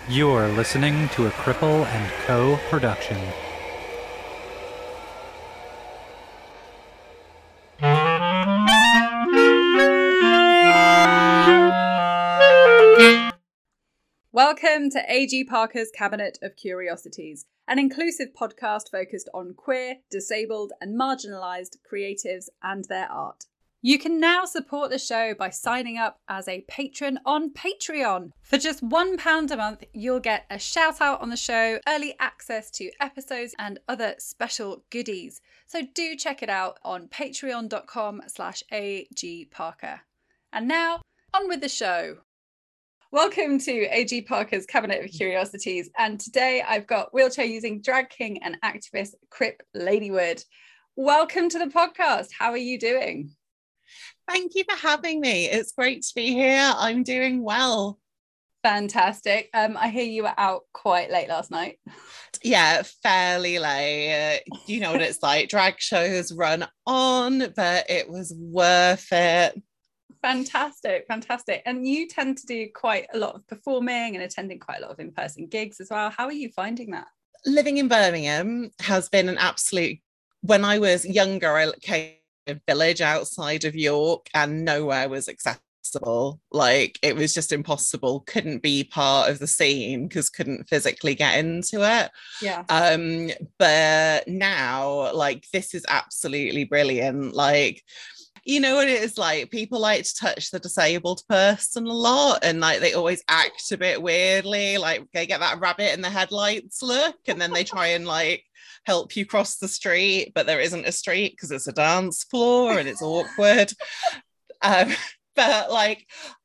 You're listening to a Cripple and Co. production. Welcome to A.G. Parker's Cabinet of Curiosities, an inclusive podcast focused on queer, disabled and marginalised creatives and their art. You can now support the show by signing up as a patron on Patreon. For just £1 a month, you'll get a shout out on the show, early access to episodes and other special goodies. So do check it out on patreon.com/agparker. And now, on with the show. Welcome to A.G. Parker's Cabinet of Curiosities. And today I've got wheelchair-using drag king and activist Crip Ladywood. Welcome to the podcast. How are you doing? Thank you for having me. It's great to be here. I'm doing well. Fantastic. I hear you were out quite late last night. Yeah, fairly late. You know what it's like. Drag shows run on, but it was worth it. Fantastic. And you tend to do quite a lot of performing and attending quite a lot of in-person gigs as well. How are you finding that? Living in Birmingham has been an absolute... When I was younger, I came a village outside of York and nowhere was accessible. Like, it was just impossible. Couldn't be part of the scene because couldn't physically get into it. Yeah. But now, like, this is absolutely brilliant. Like, you know what it is like? People like to touch the disabled person a lot, and like they always act a bit weirdly, like they get that rabbit in the headlights look, and then they try and like help you cross the street, but there isn't a street because it's a dance floor and it's awkward. But like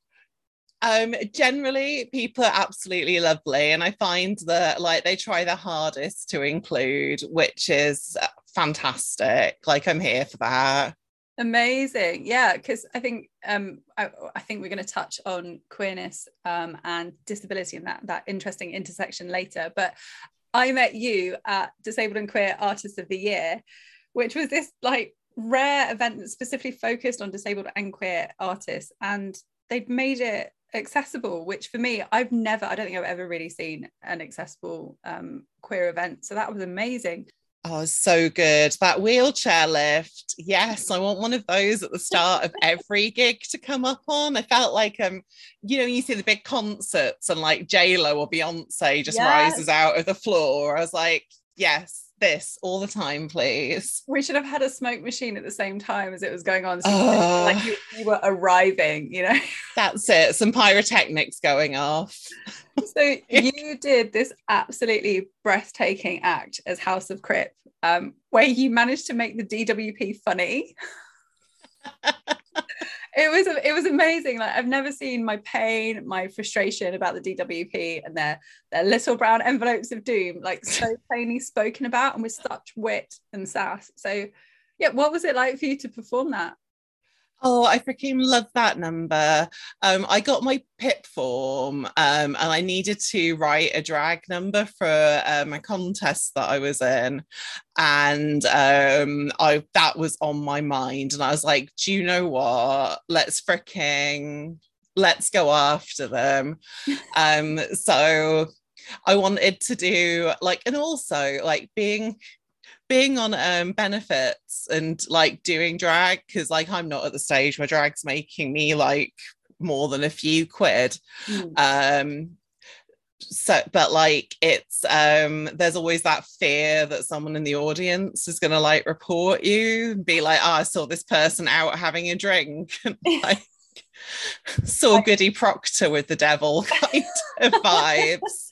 generally people are absolutely lovely, and I find that like they try their hardest to include, which is fantastic. Like, I'm here for that. Amazing. Yeah, because I think I think we're going to touch on queerness and disability and that interesting intersection later. But I met you at Disabled and Queer Artist of the Year, which was this like rare event that specifically focused on disabled and queer artists, and they'd made it accessible, which for me, I don't think I've ever really seen an accessible queer event. So that was amazing. Oh, so good. That wheelchair lift. Yes, I want one of those at the start of every gig to come up on. I felt like, you know, you see the big concerts and like J-Lo or Beyonce just rises out of the floor. I was like, yes, this all the time, please. We should have had a smoke machine at the same time as it was going on. So like you were arriving, you know? That's it. Some pyrotechnics going off. So you did this absolutely breathtaking act as House of Crip, where you managed to make the DWP funny. It was amazing. Like, I've never seen my pain, my frustration about the DWP and their little brown envelopes of doom like so plainly spoken about and with such wit and sass. So yeah, what was it like for you to perform that? Oh, I freaking love that number. I got my PIP form and I needed to write a drag number for a contest that I was in. And that was on my mind. And I was like, do you know what? Let's go after them. So I wanted to do like, and also like being on benefits and like doing drag, because like I'm not at the stage where drag's making me like more than a few quid. So but like it's there's always that fear that someone in the audience is gonna like report you and be like, oh, I saw this person out having a drink and like saw Goody Proctor with the devil kind of vibes.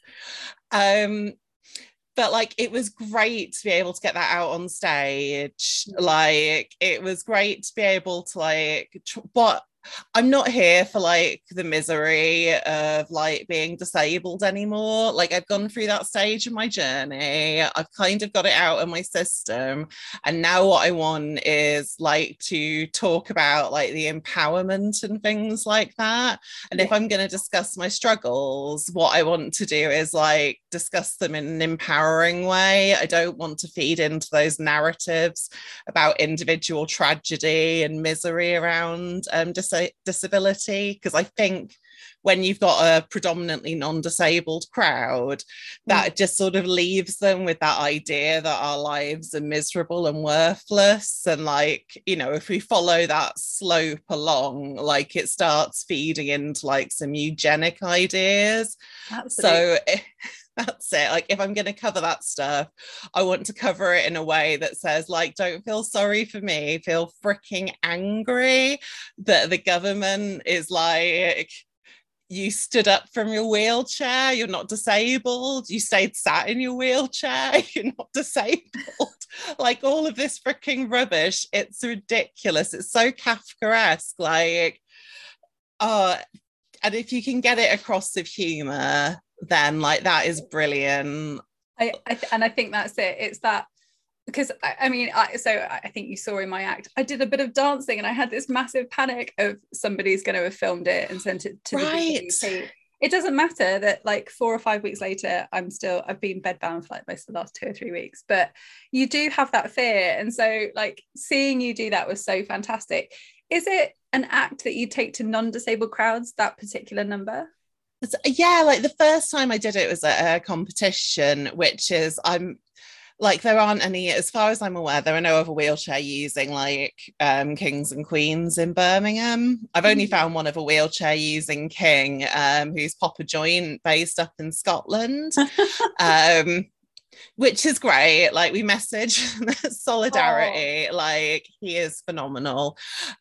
But like it was great to be able to get that out on stage. Like it was great to be able to like but I'm not here for like the misery of like being disabled anymore. Like I've gone through that stage of my journey. I've kind of got it out of my system. And now what I want is like to talk about like the empowerment and things like that. And if I'm going to discuss my struggles, what I want to do is like discuss them in an empowering way. I don't want to feed into those narratives about individual tragedy and misery around disability, because I think when you've got a predominantly non-disabled crowd, that just sort of leaves them with that idea that our lives are miserable and worthless. And like, you know, if we follow that slope along, like it starts feeding into like some eugenic ideas. Absolutely. So that's it. Like, if I'm going to cover that stuff, I want to cover it in a way that says, like, don't feel sorry for me, feel freaking angry that the government is like, you stood up from your wheelchair, you're not disabled, you stayed sat in your wheelchair, you're not disabled. Like, all of this freaking rubbish, it's ridiculous. It's so Kafkaesque. Like, and if you can get it across with humor, then like that is brilliant. And I think that's it. It's that, because I mean, I think you saw in my act, I did a bit of dancing and I had this massive panic of somebody's going to have filmed it and sent it to the DWP. It doesn't matter that like 4 or 5 weeks later, I've been bedbound for like most of the last 2 or 3 weeks, but you do have that fear. And so like seeing you do that was so fantastic. Is it an act that you take to non-disabled crowds, that particular number? Yeah, like the first time I did it was at a competition, which is, I'm like, there aren't any, as far as I'm aware, there are no other wheelchair using like kings and queens in Birmingham. I've only found one other wheelchair using king, who's Papa Joint, based up in Scotland. Which is great. Like, we message solidarity. Like, he is phenomenal.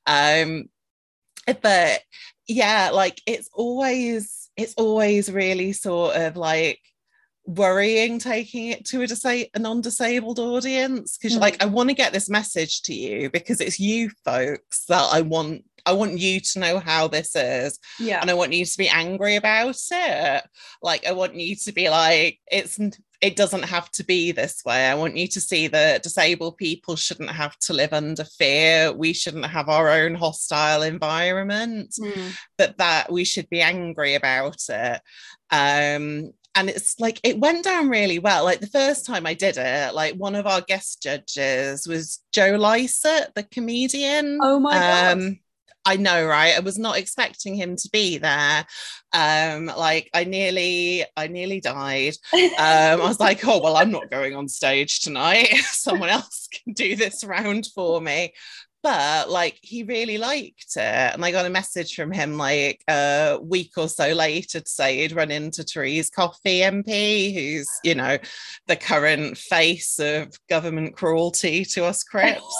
But yeah, like it's always really sort of like worrying taking it to a non-disabled audience, because like, I want to get this message to you because it's you folks that I want you to know how this is. Yeah. And I want you to be angry about it. Like, I want you to be like, it doesn't have to be this way. I want you to see that disabled people shouldn't have to live under fear. We shouldn't have our own hostile environment, but that we should be angry about it. And it's like, it went down really well. Like, the first time I did it, like, one of our guest judges was Joe Lycett, the comedian. Oh my God. I know, right? I was not expecting him to be there. Like, I nearly died. I was like, oh, well, I'm not going on stage tonight. Someone else can do this round for me. But like, he really liked it. And I got a message from him like a week or so later to say he'd run into Therese Coffey MP, who's, you know, the current face of government cruelty to us Crips.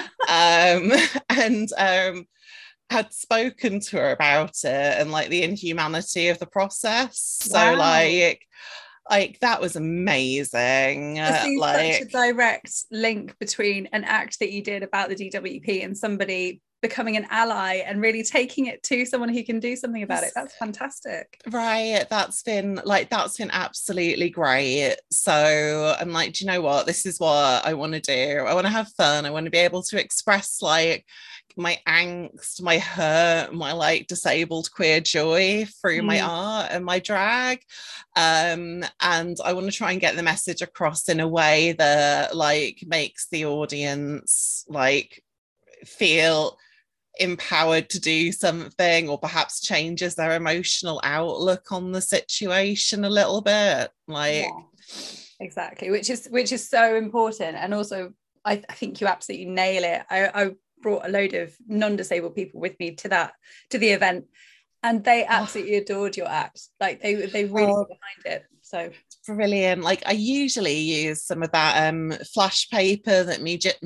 And had spoken to her about it and like the inhumanity of the process. Wow. So like that was amazing. Like, such a direct link between an act that you did about the DWP and somebody becoming an ally and really taking it to someone who can do something about it. That's fantastic. Right. That's been absolutely great. So I'm like, do you know what? This is what I want to do. I want to have fun. I want to be able to express like my angst, my hurt, my like disabled queer joy through my art and my drag. And I want to try and get the message across in a way that like makes the audience like feel empowered to do something, or perhaps changes their emotional outlook on the situation a little bit. Like, yeah, exactly, which is so important. And also I think you absolutely nail it. I brought a load of non-disabled people with me to the event, and they absolutely adored your act. Like, they really got behind it. So brilliant. Like, I usually use some of that flash paper that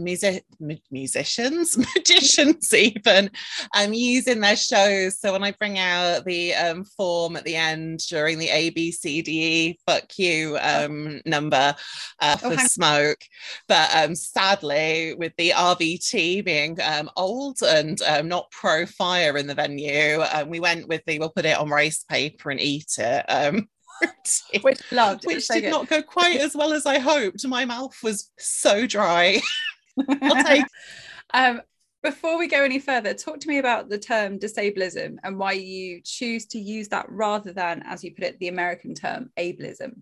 magicians even use in their shows. So when I bring out the form at the end during the ABCDE fuck you number for Smoke, but sadly with the RVT being old and not pro fire in the venue, we went with we'll put it on race paper and eat it. Which did not go quite as well as I hoped. My mouth was so dry. I'll take. Before we go any further, talk to me about the term disablism and why you choose to use that rather than, as you put it, the American term ableism.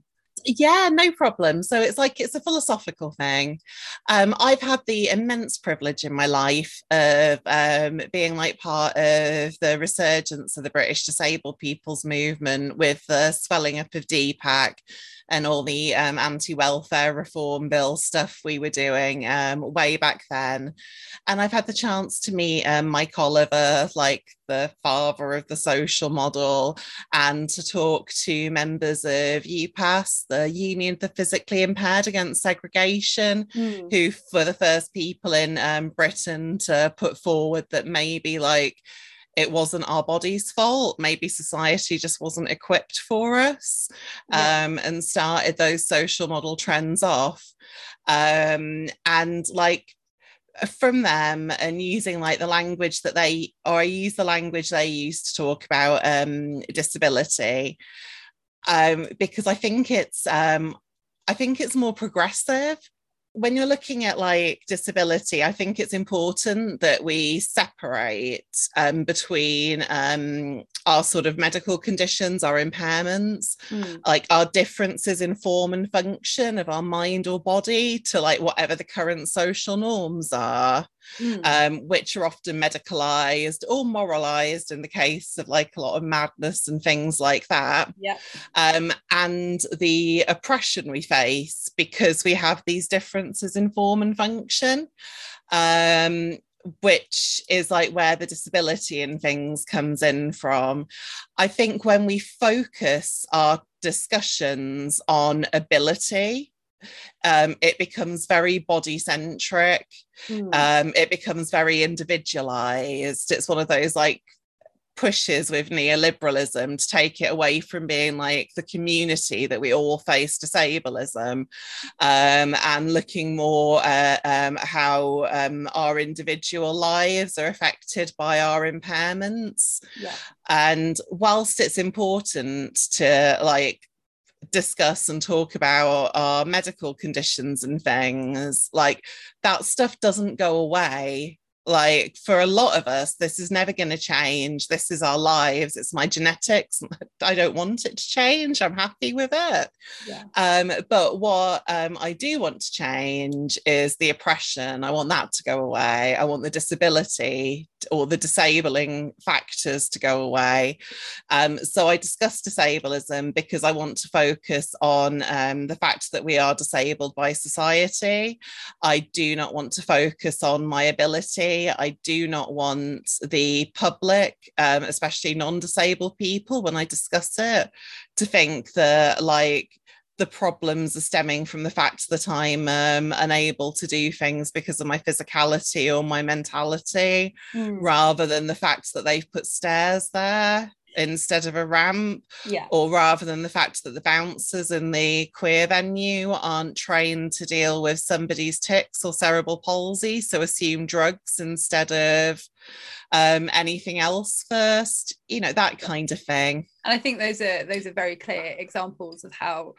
Yeah, no problem. So it's like it's a philosophical thing. I've had the immense privilege in my life of being like part of the resurgence of the British disabled people's movement with the swelling up of DPAC and all the anti-welfare reform bill stuff we were doing way back then. And I've had the chance to meet Mike Oliver, like the father of the social model, and to talk to members of UPAS, the Union of the Physically Impaired Against Segregation, who were the first people in Britain to put forward that maybe like it wasn't our body's fault. Maybe society just wasn't equipped for us, and started those social model trends off. And like from them and using like the language that I use the language they use to talk about disability, because I think it's more progressive. When you're looking at like disability, I think it's important that we separate between our sort of medical conditions, our impairments, like our differences in form and function of our mind or body to like whatever the current social norms are, which are often medicalized or moralized in the case of like a lot of madness and things like that. And the oppression we face because we have these differences in form and function, which is like where the disability and things comes in from. I think when we focus our discussions on ability, it becomes very body centric. It becomes very individualized. It's one of those like pushes with neoliberalism to take it away from being like the community that we all face disableism, and looking more at how our individual lives are affected by our impairments. And whilst it's important to like discuss and talk about our medical conditions and things, like that stuff doesn't go away. Like for a lot of us, this is never going to change. This is our lives. It's my genetics. I don't want it to change. I'm happy with it. But what I do want to change is the oppression. I want that to go away. I want the disability or the disabling factors to go away. So I discuss disableism because I want to focus on the fact that we are disabled by society. I do not want to focus on my ability. I do not want the public, especially non-disabled people, when I discuss it, to think that like the problems are stemming from the fact that I'm unable to do things because of my physicality or my mentality, rather than the fact that they've put stairs there instead of a ramp, or rather than the fact that the bouncers in the queer venue aren't trained to deal with somebody's tics or cerebral palsy, so assume drugs instead of anything else first, you know, that kind of thing. And I think those are very clear examples of how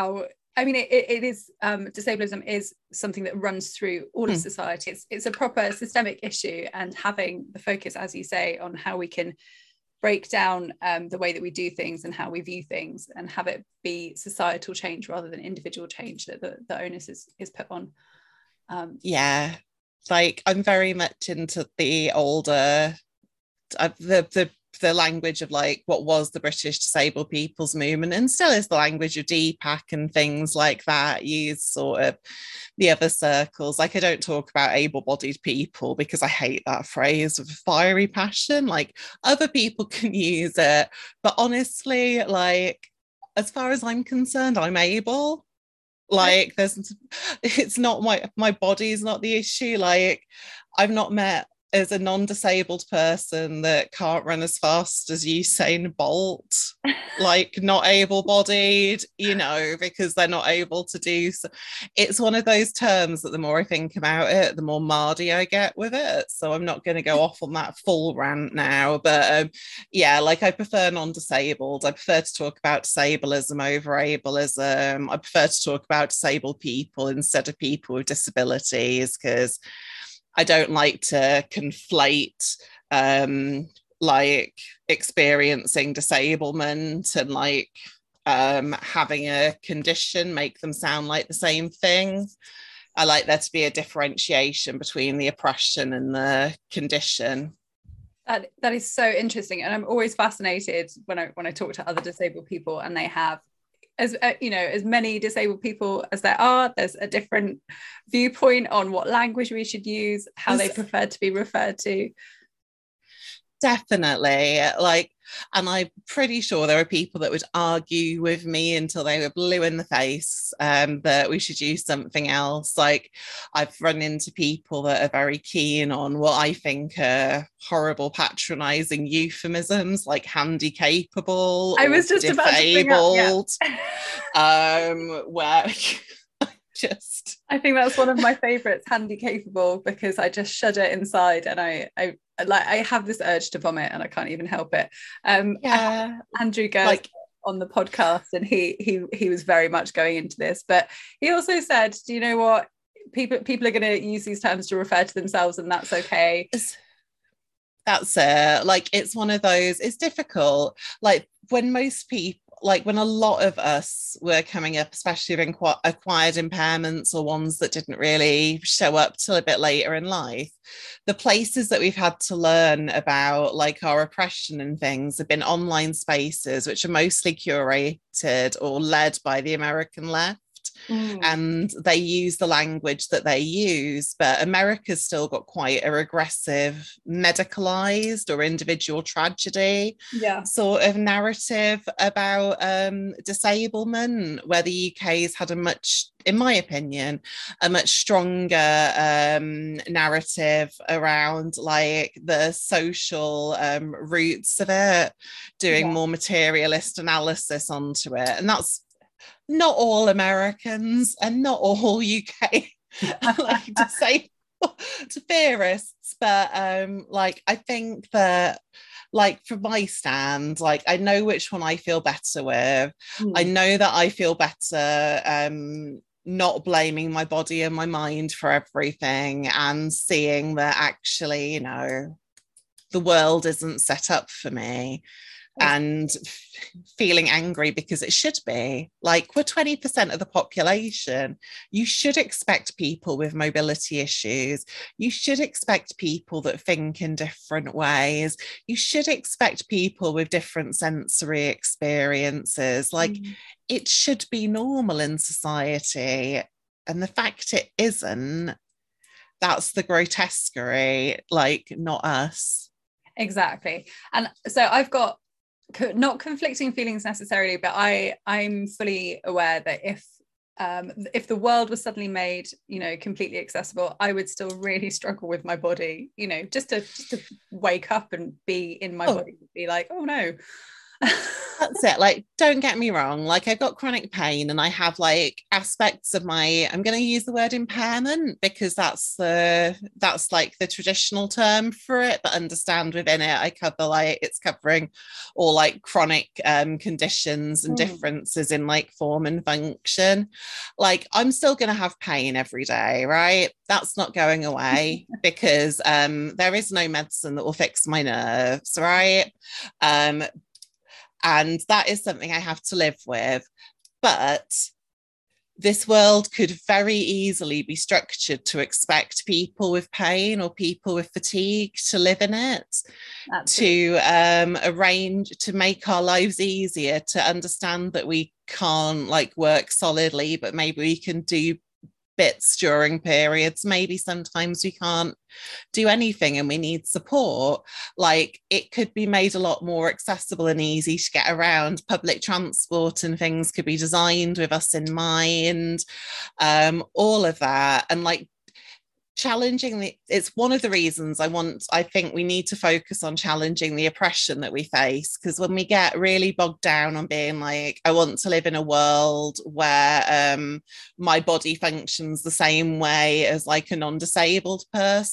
I mean, it is disableism is something that runs through all of society. It's a proper systemic issue, and having the focus, as you say, on how we can break down the way that we do things and how we view things, and have it be societal change rather than individual change that the onus is put on. Like I'm very much into the older the language of like what was the British disabled people's movement, and still is the language of DPAC and things like that, use sort of the other circles. Like I don't talk about able-bodied people because I hate that phrase with a fiery passion. Like other people can use it, but honestly, like as far as I'm concerned, I'm able. Like it's not my body's not the issue. Like I've not met as a non-disabled person that can't run as fast as Usain Bolt, like not able-bodied, you know, because they're not able to do so. It's one of those terms that the more I think about it, the more mardy I get with it. So I'm not going to go off on that full rant now, but like I prefer non-disabled. I prefer to talk about disableism over ableism. I prefer to talk about disabled people instead of people with disabilities, because I don't like to conflate like experiencing disablement and like having a condition make them sound like the same thing. I like there to be a differentiation between the oppression and the condition. That is so interesting, and I'm always fascinated when I talk to other disabled people, and they have, as as many disabled people as there are, there's a different viewpoint on what language we should use, how they prefer to be referred to. Definitely. And I'm pretty sure there are people that would argue with me until they were blue in the face that we should use something else. Like, I've run into people that are very keen on what I think are horrible patronizing euphemisms, like handy capable. I was just about to bring up, where I think that's one of my favorites, handy capable, because I just shudder inside, and I have this urge to vomit, and I can't even help it. Andrew Gers on the podcast, and he was very much going into this, but he also said, do you know what, people are going to use these terms to refer to themselves, and that's okay. That's it. Like, it's one of those, it's difficult. Like, when most people, like when a lot of us were coming up, especially with acquired impairments or ones that didn't really show up till a bit later in life, the places that we've had to learn about like our oppression and things have been online spaces, which are mostly curated or led by the American left. And they use the language that they use, but America's still got quite a regressive medicalized or individual tragedy sort of narrative about disablement, where the UK's had a much, in my opinion, a much stronger narrative around like the social roots of it, doing more materialist analysis onto it. And that's not all Americans and not all UK like to theorists, but like I think that, like, from my stand, like I know which one I feel better with. I know that I feel better not blaming my body and my mind for everything, and seeing that actually, you know, the world isn't set up for me, and feeling angry because it should be. Like, we're 20% of the population. You should expect people with mobility issues. You should expect people that think in different ways. You should expect people with different sensory experiences. Like, it should be normal in society. And the fact it isn't, that's the grotesquerie, like, not us. Exactly. And so I've got not conflicting feelings necessarily, but I'm fully aware that if the world was suddenly made, you know, completely accessible, I would still really struggle with my body, you know, just to wake up and be in my body, be like, oh no. That's it. Like, don't get me wrong, like I've got chronic pain and I have like aspects of my, I'm going to use the word impairment because that's like the traditional term for it, but understand within it I cover like, it's covering all like chronic conditions and differences in like form and function. Like, I'm still going to have pain every day, right? That's not going away because there is no medicine that will fix my nerves, right? And that is something I have to live with. But this world could very easily be structured to expect people with pain or people with fatigue to live in it. Absolutely. To arrange, to make our lives easier, to understand that we can't like work solidly, but maybe we can do bits during periods. Maybe sometimes we can't do anything and we need support. Like, it could be made a lot more accessible and easy to get around. Public transport and things could be designed with us in mind, all of that. And like, challenging it's one of the reasons I think we need to focus on challenging the oppression that we face, because when we get really bogged down on being like, I want to live in a world where my body functions the same way as like a non-disabled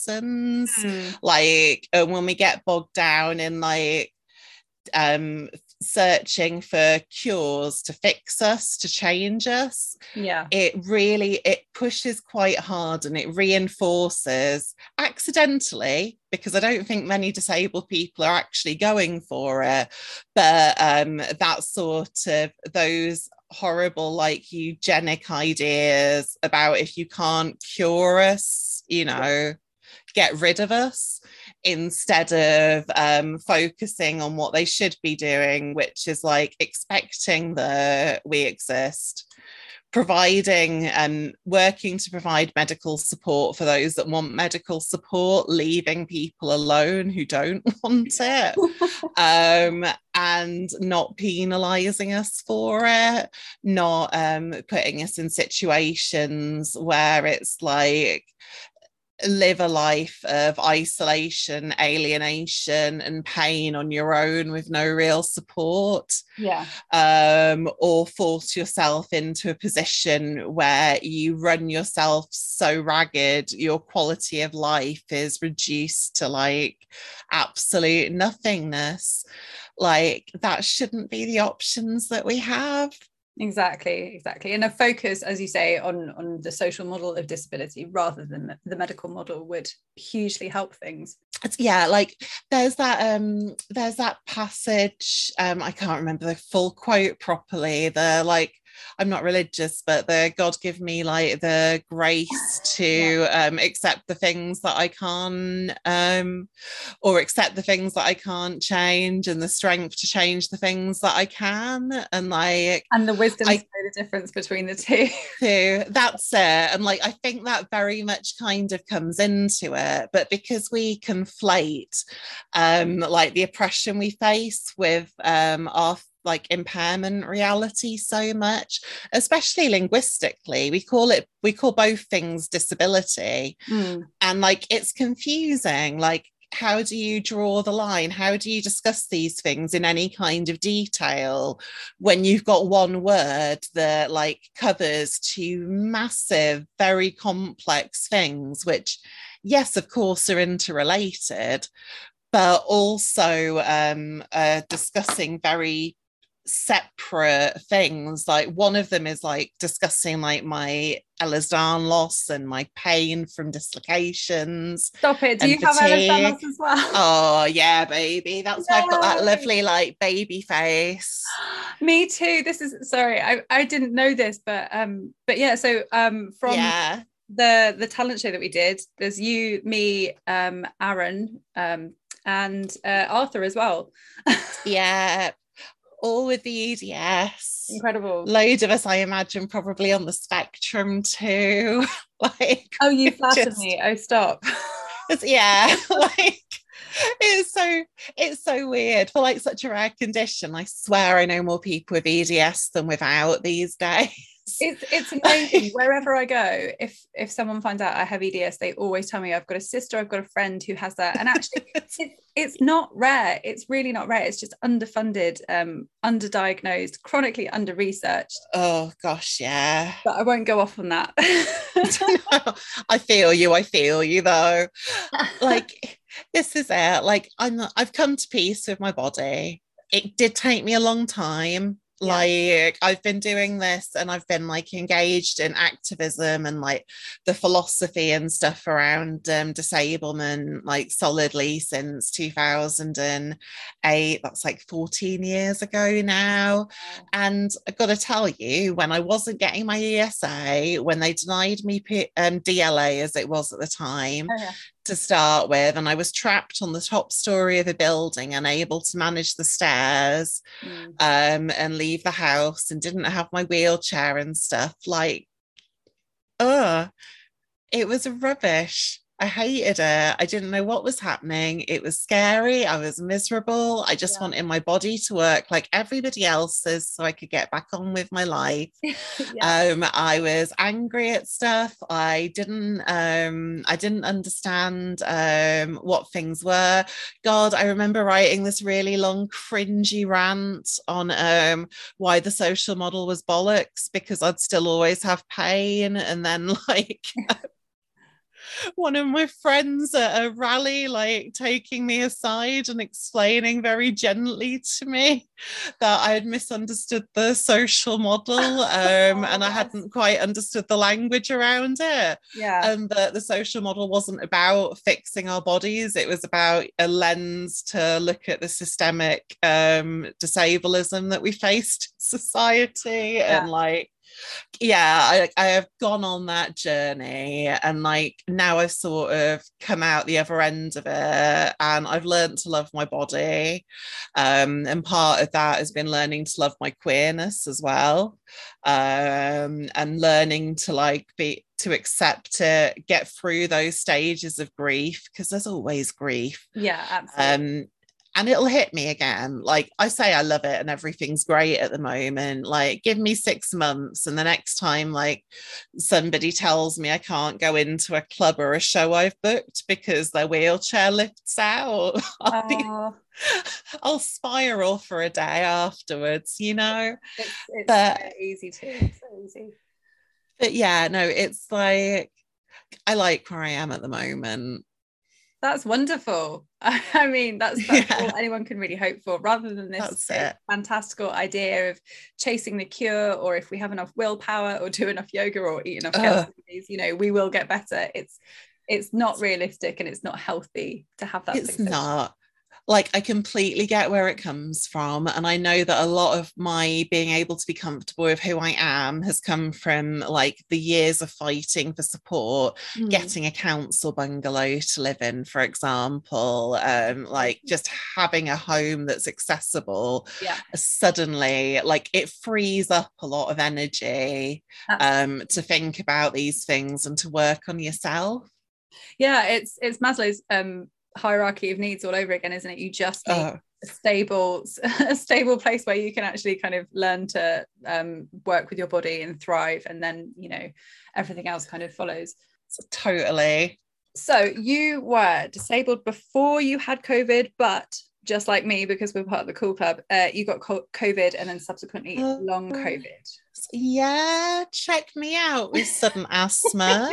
person's, like when we get bogged down in like searching for cures to fix us, to change us. Yeah. It pushes quite hard, and it reinforces accidentally, because I don't think many disabled people are actually going for it, but that sort of those horrible like eugenic ideas about, if you can't cure us, you know, get rid of us, instead of focusing on what they should be doing, which is like expecting that we exist, providing and working to provide medical support for those that want medical support, leaving people alone who don't want it, and not penalizing us for it, not putting us in situations where it's like, live a life of isolation, alienation, and pain on your own with no real support. Yeah. Or force yourself into a position where you run yourself so ragged, your quality of life is reduced to like absolute nothingness. Like, that shouldn't be the options that we have. Exactly. And a focus, as you say, on the social model of disability rather than the medical model would hugely help things. Yeah, like there's that passage, I can't remember the full quote properly, the like, I'm not religious, but the God give me like the grace to accept the things that I can't, or accept the things that I can't change, and the strength to change the things that I can, and like, and the wisdom to know the difference between the two. That's it. And like, I think that very much kind of comes into it, but because we conflate like the oppression we face with our like impairment reality so much, especially linguistically, we call both things disability. And like, it's confusing. Like, how do you draw the line? How do you discuss these things in any kind of detail when you've got one word that like covers two massive, very complex things, which, yes, of course, are interrelated, but also discussing very separate things? Like, one of them is like discussing like my Ehlers-Danlos loss and my pain from dislocations. Stop it. Do you have Ehlers-Danlos loss as well? Oh yeah, baby, that's why I've got that lovely like baby face. Me too. This is, sorry, I didn't know this, but yeah, so from the talent show that we did, there's you, me, Aaron, and Arthur as well. Yeah, all with the EDS. Incredible. Loads of us, I imagine, probably on the spectrum too. Like, oh, you flattered me. Oh, stop. Yeah, like, it's so weird for like such a rare condition. I swear I know more people with EDS than without these days. It's amazing. Wherever I go, if someone finds out I have EDS, they always tell me I've got a sister, I've got a friend who has that. And actually it's not rare. It's really not rare. It's just underfunded, underdiagnosed, chronically under-researched. Oh gosh, yeah. But I won't go off on that. No, I feel you though. Like, this is it. Like, I've come to peace with my body. It did take me a long time. Like, I've been doing this, and I've been like engaged in activism and like the philosophy and stuff around disablement like solidly since 2008. That's like 14 years ago now. And I've got to tell you, when I wasn't getting my ESA, when they denied me DLA as it was at the time, to start with, and I was trapped on the top story of a building, unable to manage the stairs, and leave the house, and didn't have my wheelchair and stuff, like, it was rubbish. I hated it. I didn't know what was happening. It was scary. I was miserable. I just wanted my body to work like everybody else's so I could get back on with my life. I was angry at stuff. I didn't understand what things were. God, I remember writing this really long cringy rant on why the social model was bollocks, because I'd still always have pain, and then like one of my friends at a rally, like taking me aside and explaining very gently to me that I had misunderstood the social model, and I hadn't quite understood the language around it. Yeah. And that the social model wasn't about fixing our bodies, it was about a lens to look at the systemic disableism that we faced in society. Yeah. And like, yeah, I have gone on that journey, and like now I've sort of come out the other end of it, and I've learned to love my body, and part of that has been learning to love my queerness as well, and learning to like be to accept it, get through those stages of grief, because there's always grief. Yeah, absolutely. And it'll hit me again. Like I say, I love it and everything's great at the moment. Like give me 6 months, and the next time like somebody tells me I can't go into a club or a show I've booked because their wheelchair lifts out, I'll spiral for a day afterwards, you know. It's so easy too. It's so easy. But yeah, no, it's like I like where I am at the moment. That's wonderful. I mean, that's all anyone can really hope for, rather than this fantastical idea of chasing the cure, or if we have enough willpower or do enough yoga or eat enough calories, you know, we will get better. It's not realistic, and it's not healthy to have that. It's not. Like, I completely get where it comes from. And I know that a lot of my being able to be comfortable with who I am has come from like the years of fighting for support, getting a council bungalow to live in, for example, like just having a home that's accessible. Suddenly, like it frees up a lot of energy to think about these things and to work on yourself. Yeah, it's Maslow's hierarchy of needs all over again, isn't it? You just need a stable place where you can actually kind of learn to work with your body and thrive, and then, you know, everything else kind of follows. Totally. So you were disabled before you had COVID, but just like me, because we're part of the Cool Club, you got COVID and then subsequently long COVID. Yeah, check me out with sudden asthma.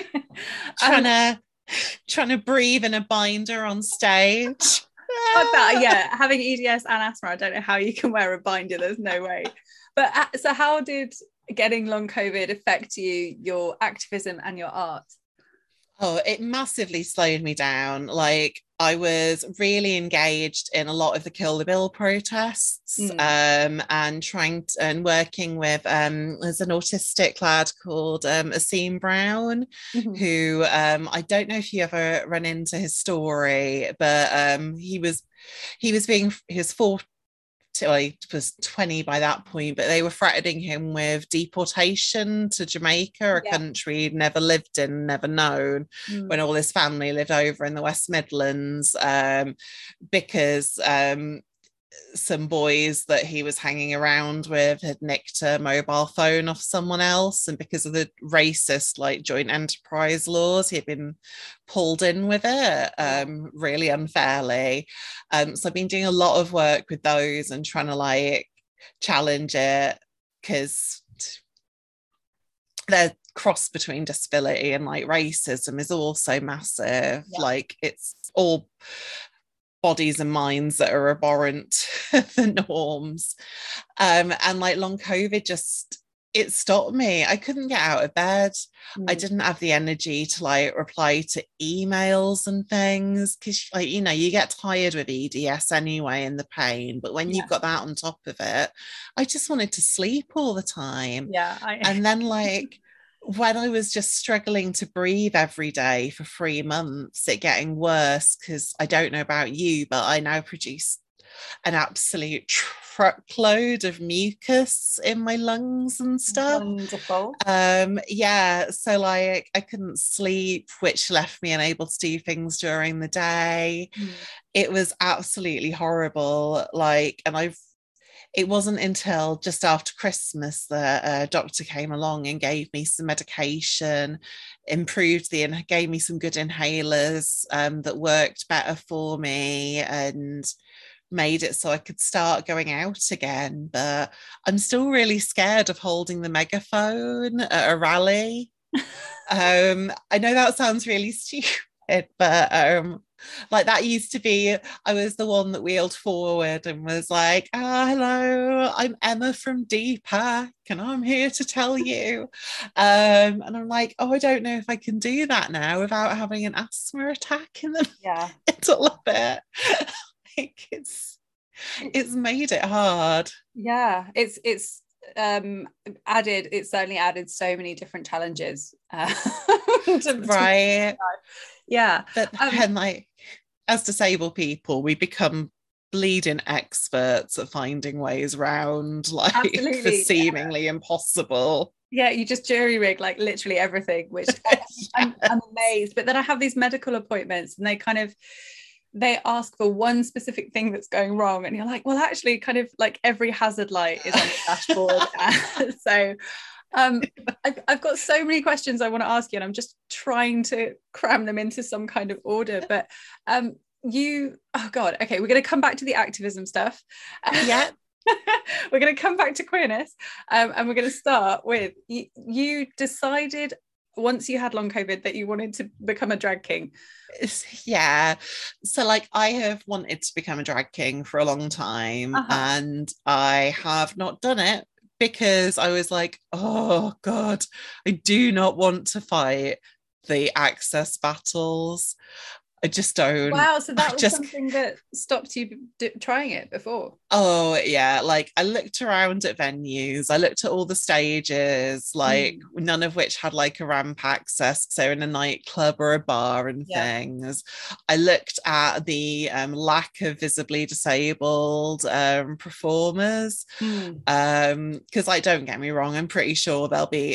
Trying to breathe in a binder on stage. Yeah, having EDS and asthma, I don't know how you can wear a binder. There's no way. But so how did getting long COVID affect you, your activism and your art? Oh, it massively slowed me down. Like I was really engaged in a lot of the Kill the Bill protests, and working with there's an autistic lad called Asim Brown, who I don't know if you ever run into his story, but he was 40. He was 20 by that point, but they were threatening him with deportation to Jamaica, a country he'd never lived in, never known, when all his family lived over in the West Midlands, because some boys that he was hanging around with had nicked a mobile phone off someone else, and because of the racist like joint enterprise laws, he had been pulled in with it really unfairly. So I've been doing a lot of work with those and trying to like challenge it, because the cross between disability and like racism is also massive. Like it's all bodies and minds that are abhorrent the norms, and like long COVID just it stopped me. I couldn't get out of bed. I didn't have the energy to like reply to emails and things, because like, you know, you get tired with EDS anyway and the pain, but when you've got that on top of it, I just wanted to sleep all the time. And then like when I was just struggling to breathe every day for 3 months, it getting worse, because I don't know about you, but I now produce an absolute truckload of mucus in my lungs and stuff. Wonderful. So like I couldn't sleep, which left me unable to do things during the day. It was absolutely horrible. Like, and it wasn't until just after Christmas that a doctor came along and gave me some medication, gave me some good inhalers that worked better for me, and made it so I could start going out again. But I'm still really scared of holding the megaphone at a rally. I know that sounds really stupid, but like that used to be, I was the one that wheeled forward and was like, hello, I'm Emma from Deepak and I'm here to tell you. And I'm like, oh, I don't know if I can do that now without having an asthma attack in the middle of it. Like it's made it hard. Yeah, it's certainly added so many different challenges. Right. Yeah. But then like as disabled people, we become bleeding experts at finding ways around like the seemingly impossible. Yeah, you just jury rig like literally everything, which I'm amazed. But then I have these medical appointments and they ask for one specific thing that's going wrong, and you're like, well, actually kind of like every hazard light is on the dashboard. So I've got so many questions I want to ask you, and I'm just trying to cram them into some kind of order. But oh god, okay, we're going to come back to the activism stuff. Yeah. We're going to come back to queerness, and we're going to start with you decided once you had long COVID that you wanted to become a drag king. Yeah, so like I have wanted to become a drag king for a long time, and I have not done it because I was like, oh god, I do not want to fight the access battles. I just don't. Wow, so that was something that stopped you trying it before? Oh yeah, like I looked around at venues, I looked at all the stages, like none of which had like a ramp access, so in a nightclub or a bar and things. I looked at the lack of visibly disabled performers, because like, don't get me wrong, I'm pretty sure there'll be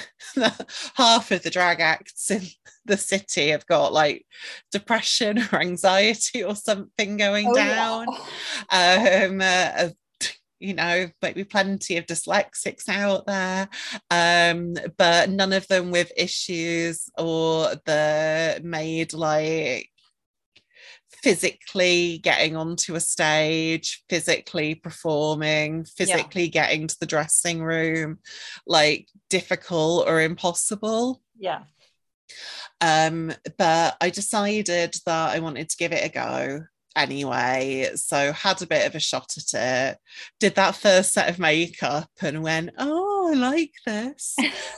half of the drag acts in the city have got like depression or anxiety or something going down. You know, maybe plenty of dyslexics out there, but none of them with issues or the made like physically getting onto a stage, physically performing, physically getting to the dressing room, like difficult or impossible. Yeah. But I decided that I wanted to give it a go anyway, so had a bit of a shot at it, did that first set of makeup and went, oh, I like this.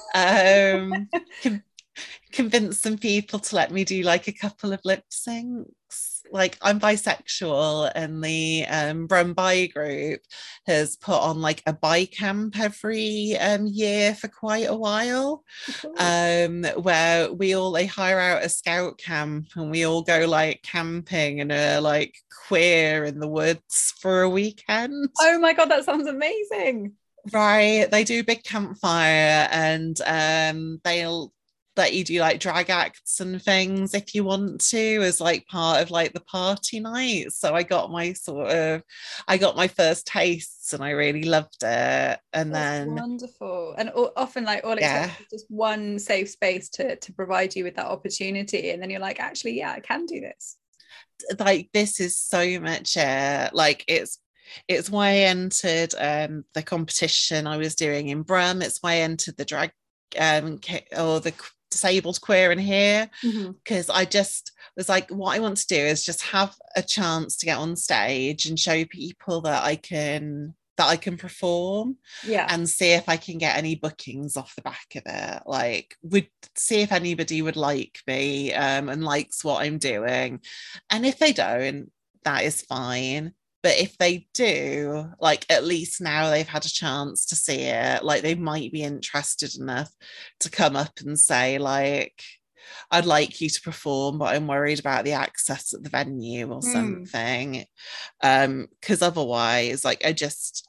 Convinced some people to let me do like a couple of lip syncs. Like I'm bisexual, and the Run Bi group has put on like a bi camp every year for quite a while, where they hire out a scout camp and we all go like camping and are like queer in the woods for a weekend. Oh my god, that sounds amazing. Right, they do a big campfire, and they'll let you do like drag acts and things if you want to as like part of like the party night. So I got my first tastes and I really loved it. And that's then wonderful. And often like all it takes is just one safe space to provide you with that opportunity, and then you're like, actually, yeah, I can do this. Like this is so much like it's why I entered the competition I was doing in Brum. It's why I entered the drag or the disabled queer in here, because I just was like, what I want to do is just have a chance to get on stage and show people that I can perform, and see if I can get any bookings off the back of it. Like, would see if anybody would like me and likes what I'm doing, and if they don't, that is fine. But if they do, like at least now they've had a chance to see it, like they might be interested enough to come up and say like, I'd like you to perform, but I'm worried about the access at the venue or something. Because otherwise, like I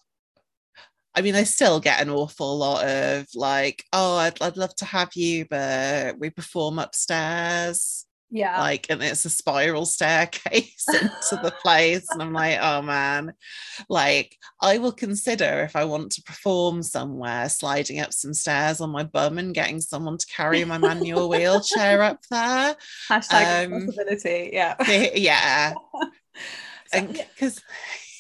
still get an awful lot of like, oh, I'd love to have you, but we perform upstairs. Yeah. Like, and it's a spiral staircase into the place. And I'm like, oh man, like I will consider if I want to perform somewhere, sliding up some stairs on my bum and getting someone to carry my manual wheelchair up there. Hashtag possibility. Yeah. Yeah. And because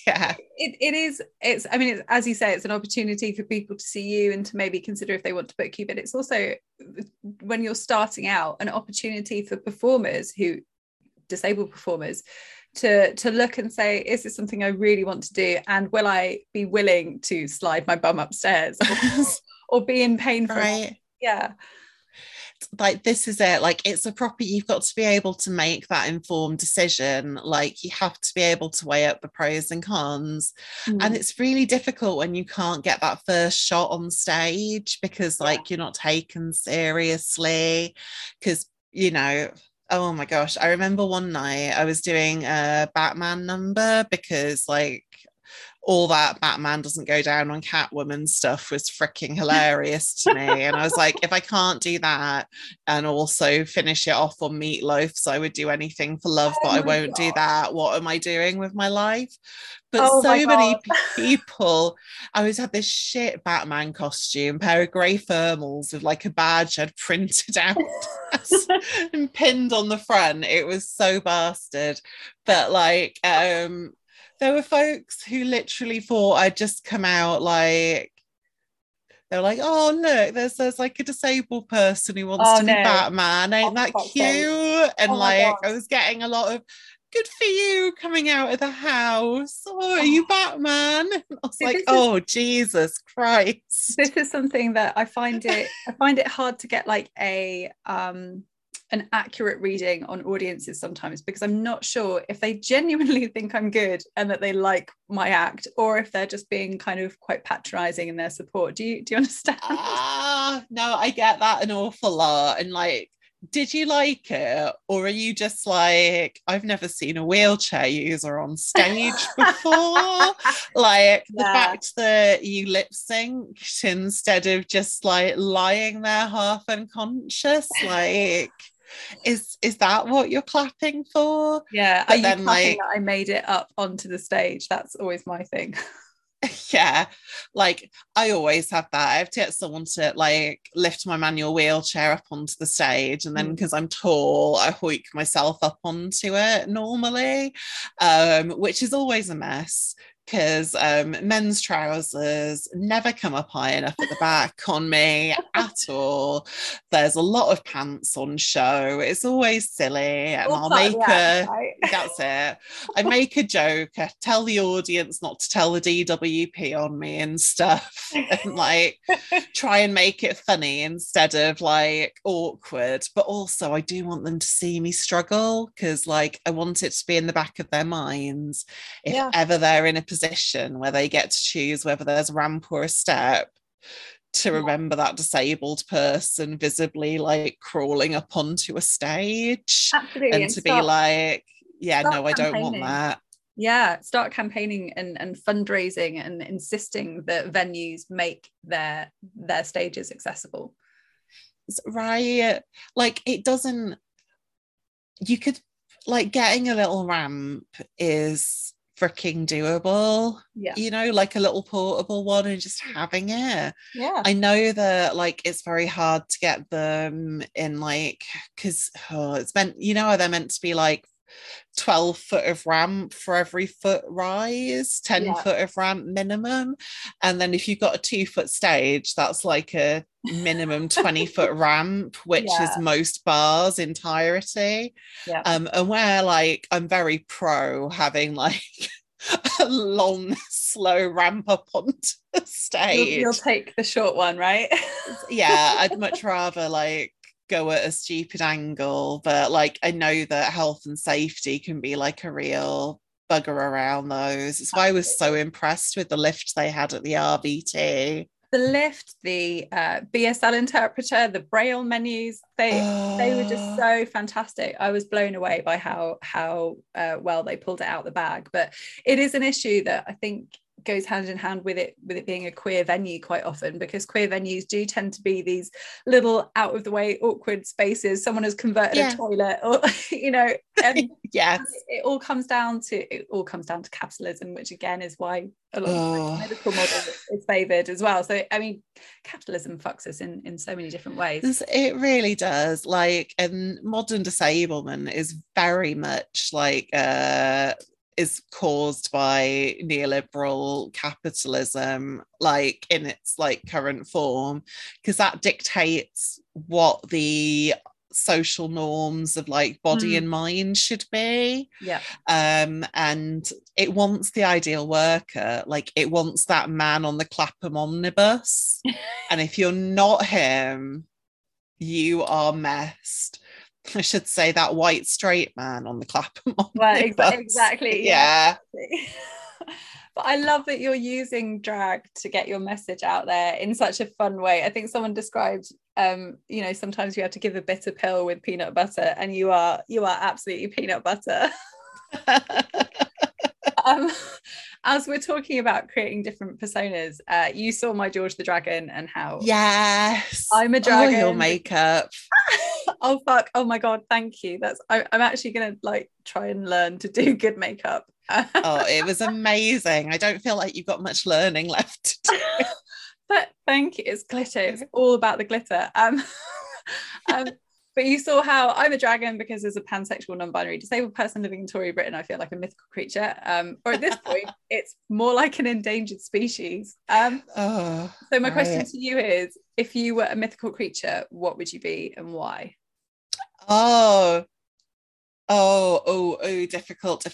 Yeah. It's I mean, it's, as you say, it's an opportunity for people to see you and to maybe consider if they want to book you, but it's also, when you're starting out, an opportunity for performers, who disabled performers, to look and say, is this something I really want to do, and will I be willing to slide my bum upstairs or be in pain for right. Yeah. Like, this is it, like, it's a proper, you've got to be able to make that informed decision. Like, you have to be able to weigh up the pros and cons. And it's really difficult when you can't get that first shot on stage, because like you're not taken seriously, because you know, oh my gosh, I remember one night I was doing a Batman number, because like all that Batman doesn't go down on Catwoman stuff was freaking hilarious to me. And I was like, if I can't do that and also finish it off on Meatloaf, so I would do anything for love, but I won't do that, what am I doing with my life? But so many people, I always had this shit Batman costume, pair of grey thermals with like a badge I'd printed out and pinned on the front. It was so bastard. But like, there were folks who literally thought I'd just come out like, they're like, oh look, there's like a disabled person who wants to be Batman, ain't that cute? And like, I was getting a lot of, good for you, coming out of the house. Oh, are you Batman? And I was like, oh Jesus Christ. This is something that I find it hard to get like an accurate reading on audiences sometimes, because I'm not sure if they genuinely think I'm good and that they like my act, or if they're just being kind of quite patronizing in their support. Do you understand? No, I get that an awful lot. And like, did you like it, or are you just like, I've never seen a wheelchair user on stage before? Like, the fact that you lip synced instead of just like lying there half unconscious, like, is that what you're clapping for? Yeah. Are you clapping like, that I made it up onto the stage? That's always my thing. Yeah, like I always have that. I have to get someone to like lift my manual wheelchair up onto the stage, and then because I'm tall, I hoik myself up onto it normally, which is always a mess, because men's trousers never come up high enough at the back on me at all. There's a lot of pants on show. It's always silly, and I'll make that's it. I make a joke, I tell the audience not to tell the DWP on me and stuff, and like try and make it funny instead of like awkward. But also I do want them to see me struggle, because like I want it to be in the back of their minds, if ever they're in a position where they get to choose whether there's a ramp or a step, to remember that disabled person visibly like crawling up onto a stage. Absolutely. And to be like, yeah, no, I don't want that. Yeah, start campaigning and fundraising and insisting that venues make their stages accessible. Right. Like, it doesn't, you could, like, getting a little ramp is freaking doable, you know, like a little portable one, and just having it. I know that like it's very hard to get them in, like, because it's meant, you know, they're meant to be like 12 foot of ramp for every foot rise, 10 foot of ramp minimum, and then if you've got a 2 foot stage, that's like a minimum 20 foot ramp, which is most bars entirety. And where like I'm very pro having like a long slow ramp up onto the stage, you'll take the short one, right? Yeah, I'd much rather like go at a stupid angle, but like I know that health and safety can be like a real bugger around those. It's why I was so impressed with the lift they had at the RVT. The lift, the BSL interpreter, the Braille menus, they were just so fantastic. I was blown away by how well they pulled it out the bag. But it is an issue that I think goes hand in hand with it being a queer venue quite often, because queer venues do tend to be these little out of the way awkward spaces. Someone has converted a toilet, or you know, and it all comes down to capitalism, which again is why a lot of the medical model is favoured as well. So I mean, capitalism fucks us in so many different ways. It really does. Like, and modern disablement is very much like is caused by neoliberal capitalism, like in its like current form, because that dictates what the social norms of like body and mind should be. Yeah. And it wants the ideal worker, like it wants that man on the Clapham omnibus. And if you're not him, you are messed. I should say that white straight man on the Clapham omnibus. Well, exactly. Yeah. But I love that you're using drag to get your message out there in such a fun way. I think someone described, you know, sometimes you have to give a bitter pill with peanut butter, and you are absolutely peanut butter. As we're talking about creating different personas, you saw my George the Dragon and how yes, I'm a dragon. Your makeup. Oh fuck! Oh my god! Thank you. I'm actually gonna like try and learn to do good makeup. Oh, it was amazing. I don't feel like you've got much learning left to do. But thank you. It's glitter. It's all about the glitter. But you saw how I'm a dragon because as a pansexual, non-binary, disabled person living in Tory Britain, I feel like a mythical creature. Or at this point, it's more like an endangered species. So my question to you is, if you were a mythical creature, what would you be and why? Difficult.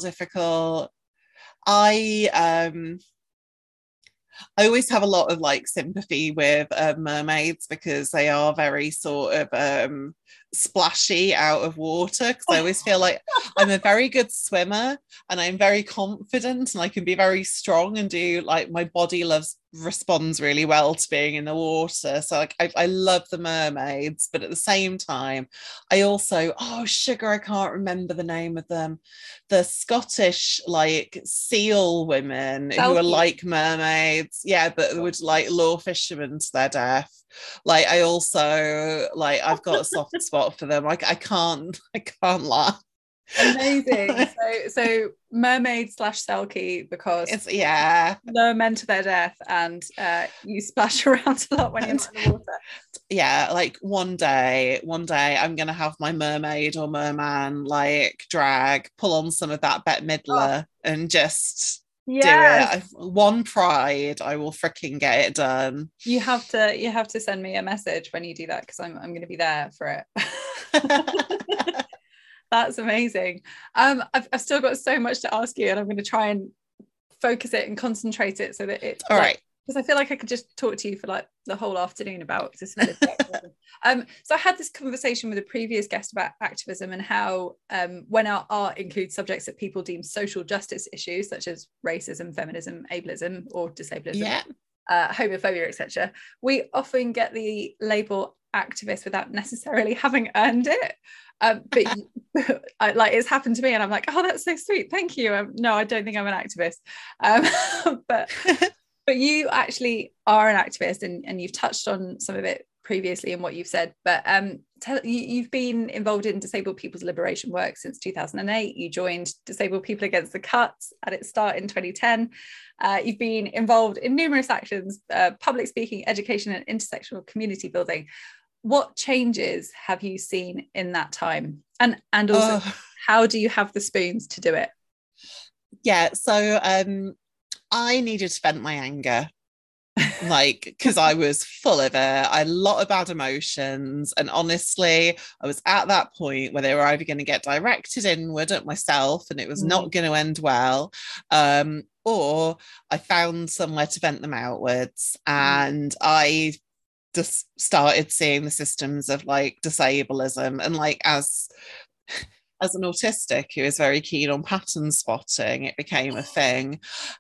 I always have a lot of like sympathy with mermaids because they are very sort of splashy out of water, because I always feel like I'm a very good swimmer and I'm very confident and I can be very strong and do like my body responds really well to being in the water. So like I love the mermaids, but at the same time I also sugar, I can't remember the name of them, the Scottish like seal women who are like mermaids, but would like lure fishermen to their death. Like I also like I've got a soft spot for them. Like I can't lie. Amazing. So mermaid / Selkie, because it's lure men to their death, and you splash around a lot when you're in the water. Like one day I'm gonna have my mermaid or merman like drag, pull on some of that Bette Midler and just do it. One pride, I will freaking get it done. You have to send me a message when you do that, because I'm going to be there for it. That's amazing. I've still got so much to ask you, and I'm going to try and focus it and concentrate it so that it's all right, because I feel like I could just talk to you for like the whole afternoon about disability activism. So I had this conversation with a previous guest about activism and how when our art includes subjects that people deem social justice issues such as racism, feminism, ableism or disableism, homophobia, etc., we often get the label activist without necessarily having earned it. But like it's happened to me and I'm like, oh, that's so sweet, thank you. No, I don't think I'm an activist. But you actually are an activist, and you've touched on some of it previously in what you've said, but you've been involved in disabled people's liberation work since 2008. You joined Disabled People Against the Cuts at its start in 2010. You've been involved in numerous actions, public speaking, education and intersectional community building. What changes have you seen in that time? And also, how do you have the spoons to do it? So I needed to vent my anger, like, because I was full of it. I had a lot of bad emotions. And honestly, I was at that point where they were either going to get directed inward at myself and it was not going to end well, or I found somewhere to vent them outwards. And I just started seeing the systems of like disableism, and like as an autistic who is very keen on pattern spotting, it became a thing.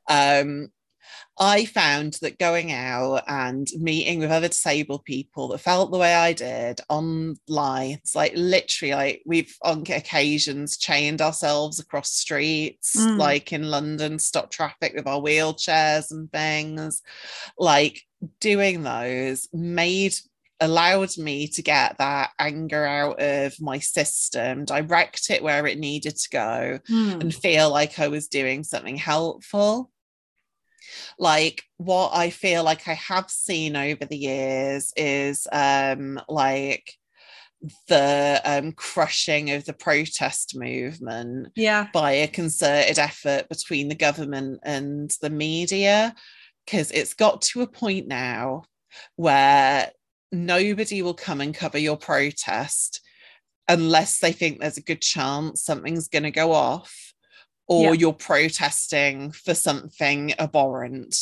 I found that going out and meeting with other disabled people that felt the way I did online, it's like literally like we've on occasions chained ourselves across streets, like in London, stop traffic with our wheelchairs and things. Like doing those allowed me to get that anger out of my system, direct it where it needed to go, and feel like I was doing something helpful. Like what I feel like I have seen over the years is like the crushing of the protest movement by a concerted effort between the government and the media, because it's got to a point now where nobody will come and cover your protest unless they think there's a good chance something's going to go off, or you're protesting for something abhorrent.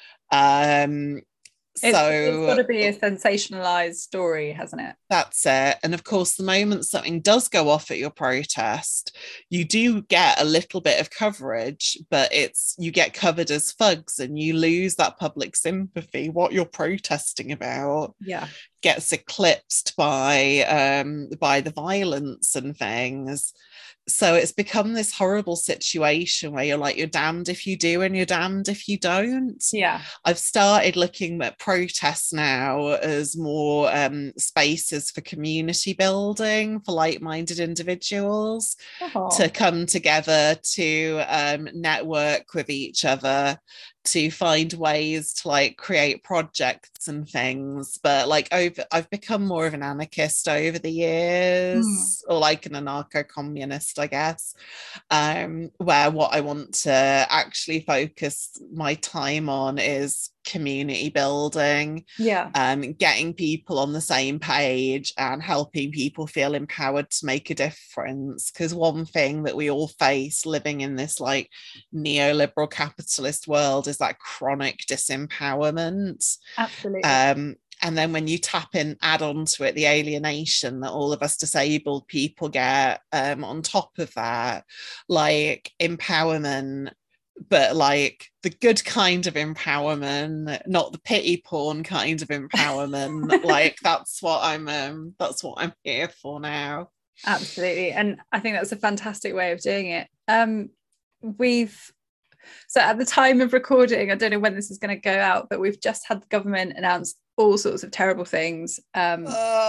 It's got to be a sensationalized story, hasn't it? That's it. And of course, the moment something does go off at your protest, you do get a little bit of coverage, but you get covered as thugs, and you lose that public sympathy. What you're protesting about gets eclipsed by the violence and things. So it's become this horrible situation where you're like, you're damned if you do and you're damned if you don't. I've started looking at protests now as more spaces for community building, for like-minded individuals to come together, to network with each other, to find ways to like create projects and things. But like I've become more of an anarchist over the years, or like an anarcho-communist, I guess, where what I want to actually focus my time on is community building, getting people on the same page and helping people feel empowered to make a difference. Because one thing that we all face living in this like neoliberal capitalist world is that chronic disempowerment. Absolutely. And then when you add on to it the alienation that all of us disabled people get, on top of that, like empowerment, but like the good kind of empowerment, not the pity porn kind of empowerment. Like that's what I'm here for now. Absolutely. And I think that's a fantastic way of doing it. So at the time of recording, I don't know when this is going to go out, but we've just had the government announce all sorts of terrible things. So I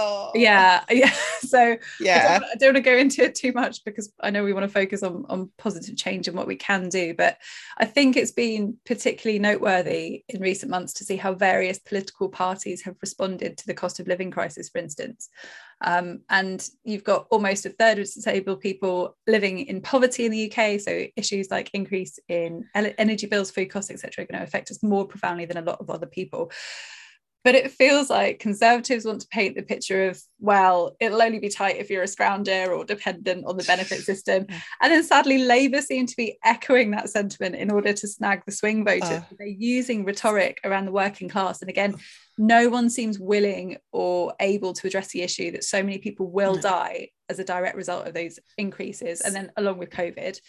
don't want to go into it too much, because I know we want to focus on positive change and what we can do, but I think it's been particularly noteworthy in recent months to see how various political parties have responded to the cost of living crisis, for instance. And you've got almost a third of disabled people living in poverty in the UK, so issues like increase in energy bills, food costs, etc. are going to affect us more profoundly than a lot of other people. But it feels like Conservatives want to paint the picture of, well, it'll only be tight if you're a scrounger or dependent on the benefit system. And then sadly, Labour seem to be echoing that sentiment in order to snag the swing voters. They're using rhetoric around the working class. And again, no one seems willing or able to address the issue that so many people will die as a direct result of those increases. And then along with COVID.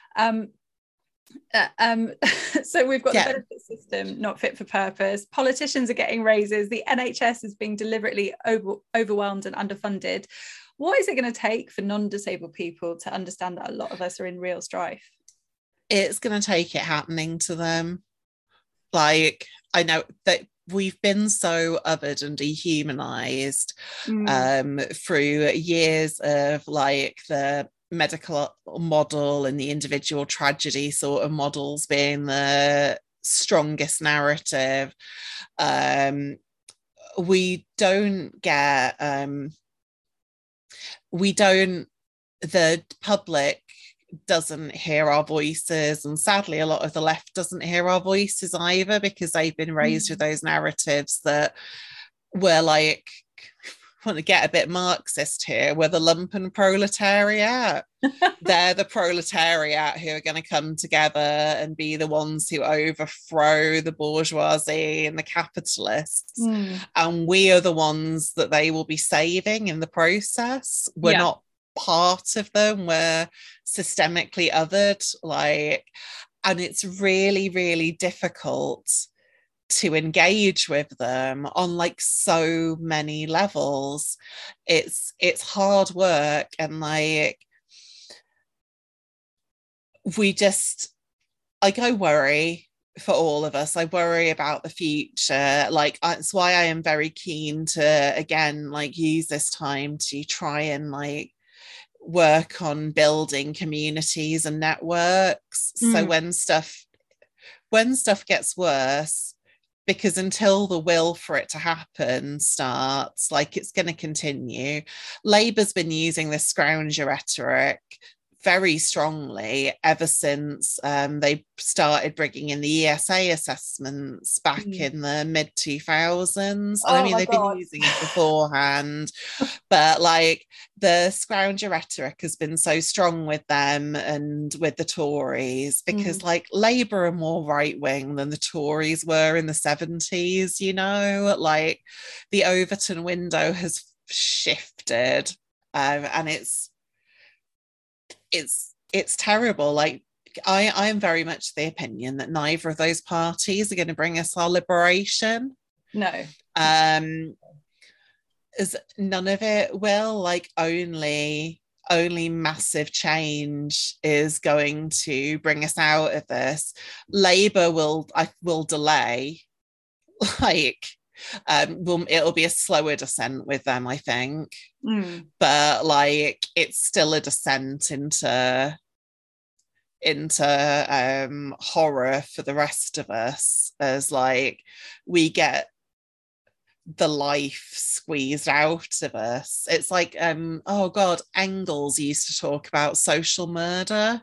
So we've got the benefit system not fit for purpose. Politicians are getting raises. The NHS is being deliberately overwhelmed and underfunded. What is it going to take for non-disabled people to understand that a lot of us are in real strife? It's going to take it happening to them. Like, I know that we've been so othered and dehumanized through years of like the medical model and the individual tragedy sort of models being the strongest narrative. The public doesn't hear our voices, and sadly a lot of the left doesn't hear our voices either, because they've been raised with those narratives that we're like, want to get a bit Marxist here, we're the lumpen proletariat. They're the proletariat who are going to come together and be the ones who overthrow the bourgeoisie and the capitalists. And we are the ones that they will be saving in the process. We're not part of them. We're systemically othered. And it's really, really difficult to engage with them on like so many levels. It's hard work, and like I worry for all of us. I worry about the future. Like it's why I am very keen to again like use this time to try and like work on building communities and networks. So when stuff gets worse, because until the will for it to happen starts, like, it's going to continue. Labour's been using this scrounger rhetoric very strongly ever since they started bringing in the ESA assessments back in the mid 2000s. I mean, they've been using it beforehand, but like the scrounger rhetoric has been so strong with them and with the Tories, because like Labour are more right wing than the Tories were in the 70s, you know, like the Overton window has shifted, and it's terrible. Like, I am very much the opinion that neither of those parties are going to bring us our liberation. No. As none of it will. Like, only massive change is going to bring us out of this. Labour will delay, like, it'll be a slower descent with them, I think, but like it's still a descent into horror for the rest of us, as like we get the life squeezed out of us. It's like oh god, Engels used to talk about social murder,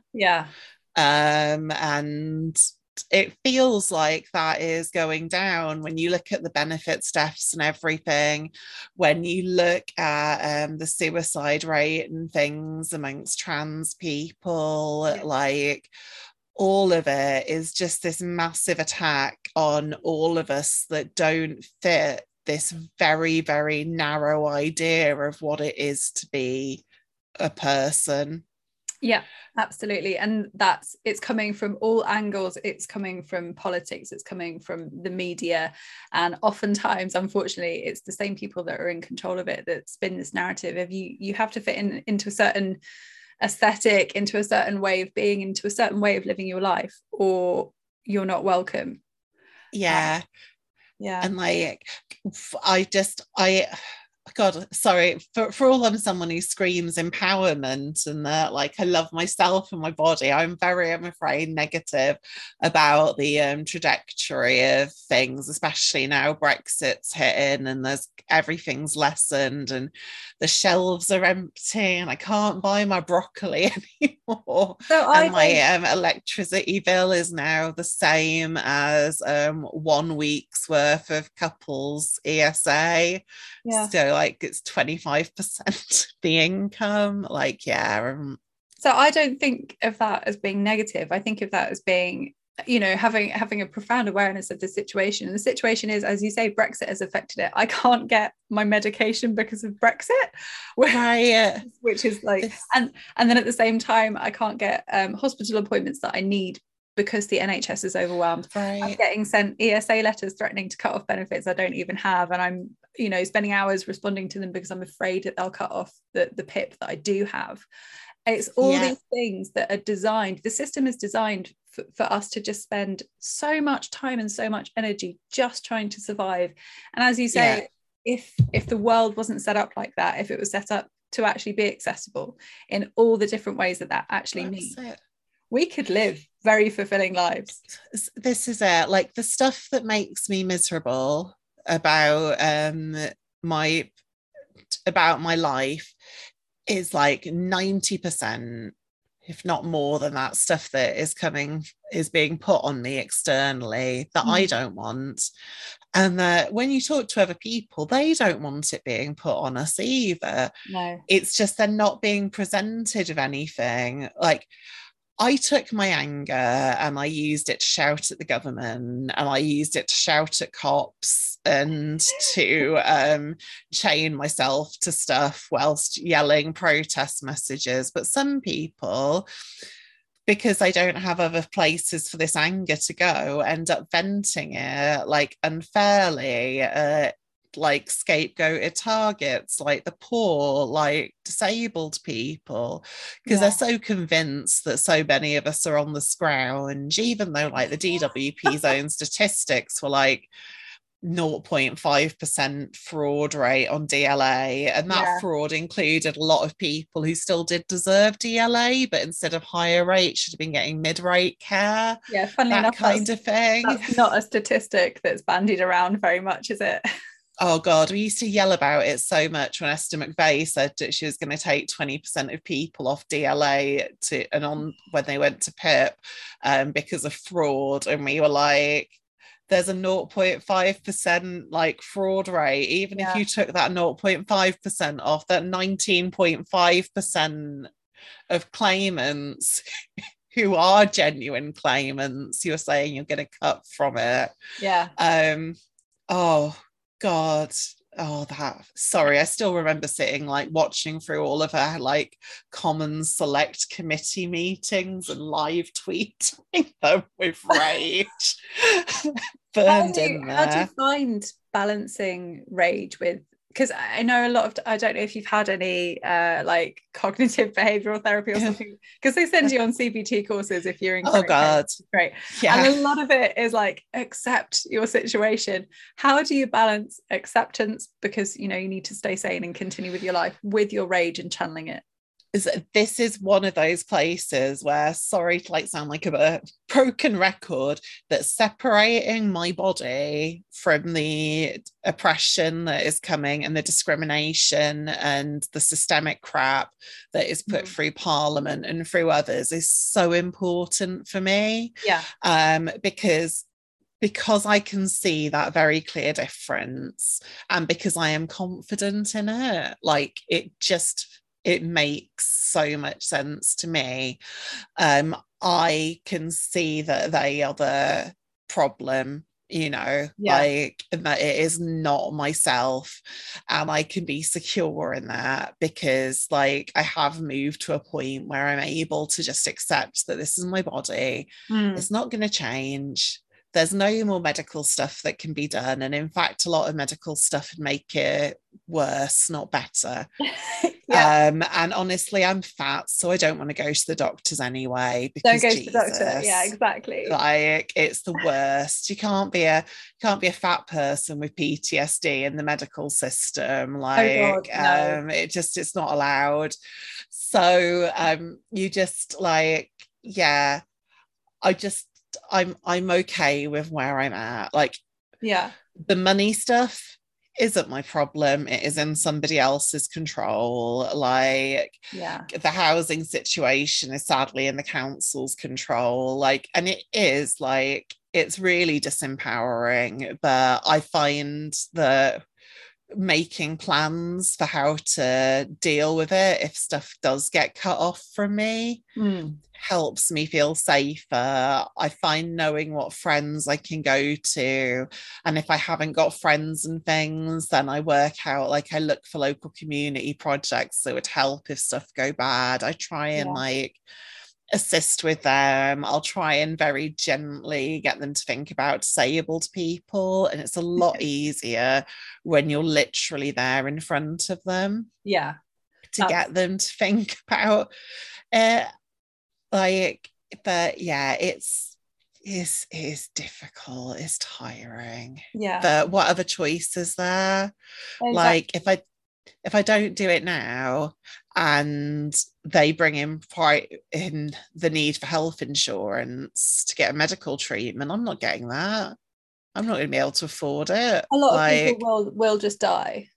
and it feels like that is going down when you look at the benefits deaths and everything, when you look at the suicide rate and things amongst trans people, like all of it is just this massive attack on all of us that don't fit this very, very narrow idea of what it is to be a person. Yeah, absolutely. And it's coming from all angles. It's coming from politics, it's coming from the media, and oftentimes, unfortunately, it's the same people that are in control of it that spin this narrative of you have to fit into a certain aesthetic, into a certain way of being, into a certain way of living your life, or you're not welcome. And like God, sorry, for all I'm someone who screams empowerment and that, like, I love myself and my body, I'm afraid, negative about the trajectory of things, especially now Brexit's hitting and everything's lessened and the shelves are empty and I can't buy my broccoli anymore. And my electricity bill is now the same as 1 week's worth of couples ESA. So like it's 25% the income. Like, so I don't think of that as being negative. I think of that as being, you know, having a profound awareness of the situation. And the situation is, as you say, Brexit has affected it. I can't get my medication because of Brexit, which is like, and then at the same time, I can't get hospital appointments that I need because the NHS is overwhelmed. I'm getting sent ESA letters threatening to cut off benefits I don't even have, and I'm, you know, spending hours responding to them because I'm afraid that they'll cut off the PIP that I do have. It's all these things that are designed, the system is designed for us to just spend so much time and so much energy just trying to survive. And as you say, if the world wasn't set up like that, if it was set up to actually be accessible in all the different ways that actually means, we could live very fulfilling lives. This is it. Like, the stuff that makes me miserable about my life is like 90%, if not more than that, stuff that is being put on me externally that I don't want. And that when you talk to other people, they don't want it being put on us either. No. It's just they're not being presented with anything. Like, I took my anger and I used it to shout at the government, and I used it to shout at cops and to chain myself to stuff whilst yelling protest messages. But some people, because they don't have other places for this anger to go, end up venting it like unfairly, like scapegoated targets, like the poor, like disabled people, because they're so convinced that so many of us are on the scrounge, even though like the DWP's own statistics were like 0.5% fraud rate on DLA, and that Yeah. fraud included a lot of people who still did deserve DLA, but instead of higher rate should have been getting mid-rate care. Yeah, funnily that enough, kind of thing. that's not a statistic that's bandied around very much, is it? Oh God, we used to yell about it so much when Esther McVeigh said that she was going to take 20% of people off DLA and on when they went to PIP because of fraud. And we were like, there's a 0.5% like fraud rate. Even if you took that 0.5% off, that 19.5% of claimants who are genuine claimants, you're saying you're going to cut from it. Yeah. Oh God. Oh, sorry, I still remember sitting like watching through all of our like Commons Select Committee meetings and live tweeting them with rage. Burned in there. How do you find balancing rage with, because I know a lot of, I don't know if you've had any like cognitive behavioral therapy or something, because they send you on CBT courses if you're in oh God great. Yeah. And a lot of it is like, accept your situation. How do you balance acceptance, because you know you need to stay sane and continue with your life, with your rage and channeling it? This is one of those places where, sorry to like sound like a broken record, that separating my body from the oppression that is coming and the discrimination and the systemic crap that is put through Parliament and through others is so important for me. Yeah. Because I can see that very clear difference, and because I am confident in it, like it makes so much sense to me. I can see that they are the problem, you know, like that it is not myself, and I can be secure in that because like I have moved to a point where I'm able to just accept that this is my body. It's not going to change. There's no more medical stuff that can be done, and in fact a lot of medical stuff would make it worse, not better. And honestly, I'm fat, so I don't want to go to the doctors anyway, because don't go to the doctor. Yeah, exactly. Like it's the worst. You can't be a fat person with PTSD in the medical system. Like no. It's not allowed. So you just like, yeah, I'm okay with where I'm at. Like, the money stuff isn't my problem. It is in somebody else's control. Like, the housing situation is sadly in the council's control. Like, and it is like, it's really disempowering. But I find that making plans for how to deal with it if stuff does get cut off from me helps me feel safer. I find knowing what friends I can go to, and if I haven't got friends and things, then I work out, like I look for local community projects that would help if stuff go bad. I try and like assist with them. I'll try and very gently get them to think about disabled people, and it's a lot easier when you're literally there in front of them to get them to think about it. Like, but yeah, it is difficult, it's tiring, but what other choice is there? Like if I don't do it now and they bring in the need for health insurance to get a medical treatment, I'm not getting that. I'm not going to be able to afford it. A lot of people will just die.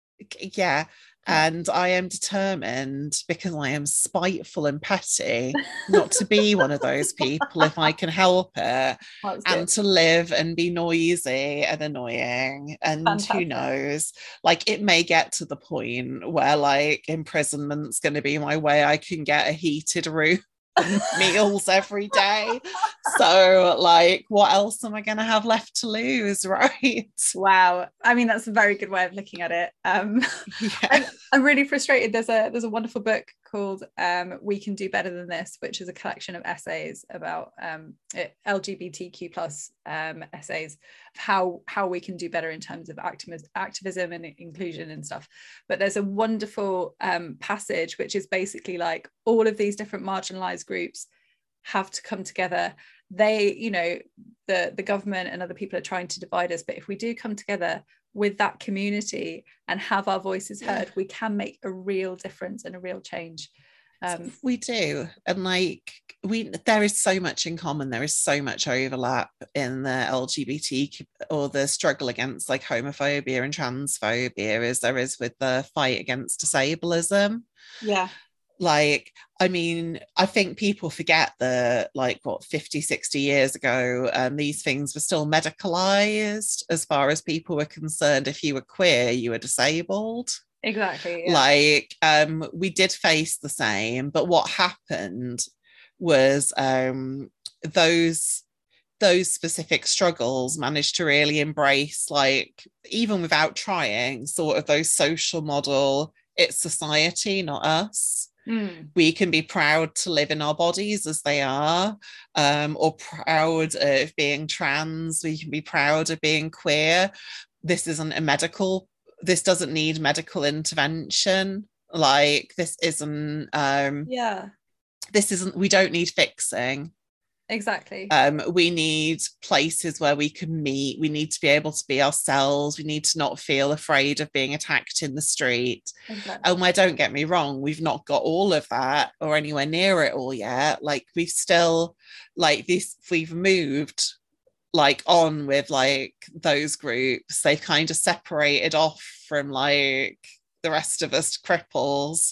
And I am determined, because I am spiteful and petty, not to be one of those people if I can help it, and to live and be noisy and annoying. And who knows, like it may get to the point where like imprisonment's going to be my way I can get a heated room and meals every day. So like, what else am I going to have left to lose, right? Wow. I mean, that's a very good way of looking at it. I'm really frustrated. There's a wonderful book called We Can Do Better Than This, which is a collection of essays about LGBTQ plus essays of how we can do better in terms of activism and inclusion and stuff. But there's a wonderful passage which is basically like all of these different marginalized groups have to come together. They, you know, the government and other people are trying to divide us, but if we do come together with that community and have our voices heard, we can make a real difference and a real change. We do, and like there is so much in common, there is so much overlap in the LGBT or the struggle against like homophobia and transphobia as there is with the fight against disableism. Yeah, like, I mean, I think people forget that like what 50, 60 years ago, these things were still medicalized as far as people were concerned. If you were queer, you were disabled. Exactly. Yeah. Like, we did face the same, but what happened was those specific struggles managed to really embrace, like, even without trying, sort of those social model, it's society, not us. We can be proud to live in our bodies as they are, or proud of being trans. We can be proud of being queer. This doesn't need medical intervention. Like, this isn't we don't need fixing. Exactly. We need places where we can meet. We need to be able to be ourselves. We need to not feel afraid of being attacked in the street. Exactly. And where, don't get me wrong, we've not got all of that or anywhere near it all yet. Like, we've still, like, this, we've moved like on with like those groups. They've kind of separated off from like the rest of us cripples,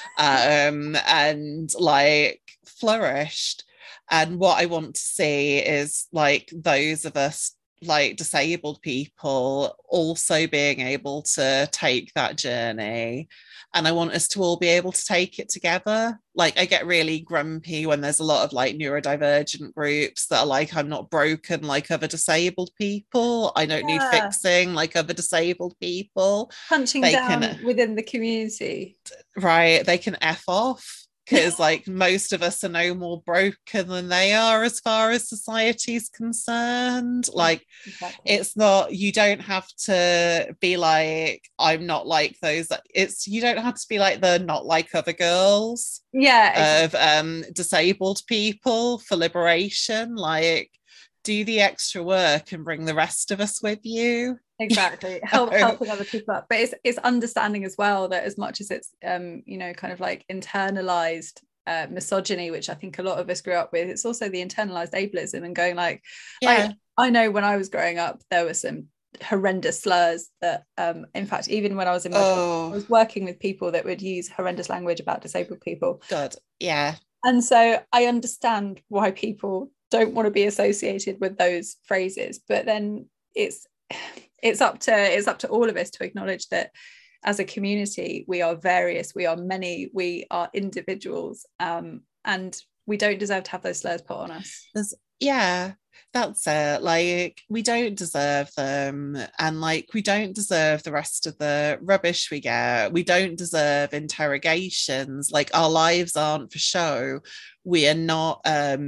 and like flourished. And what I want to see is like those of us like disabled people also being able to take that journey. And I want us to all be able to take it together. Like, I get really grumpy when there's a lot of like neurodivergent groups that are like, I'm not broken like other disabled people. I don't need fixing like other disabled people. Punching down within the community. Right. They can F off. Because like most of us are no more broken than they are as far as society's concerned. Like, exactly. It's not, you don't have to be like, I'm not like those. You don't have to be like the not like other girls. Yeah. Exactly. Of disabled people for liberation. Like, do the extra work and bring the rest of us with you. Exactly. Helping other people up, but it's understanding as well that as much as it's you know, kind of like internalized misogyny, which I think a lot of us grew up with, it's also the internalized ableism and going like, I know when I was growing up there were some horrendous slurs that in fact even when I was in my I was working with people that would use horrendous language about disabled people. God, yeah. And so I understand why people don't want to be associated with those phrases, but then it's up to all of us to acknowledge that as a community we are various, we are many, we are individuals, and we don't deserve to have those slurs put on us. That's it. Like, we don't deserve them, and like we don't deserve the rest of the rubbish we get. We don't deserve interrogations. Like, our lives aren't for show. We are not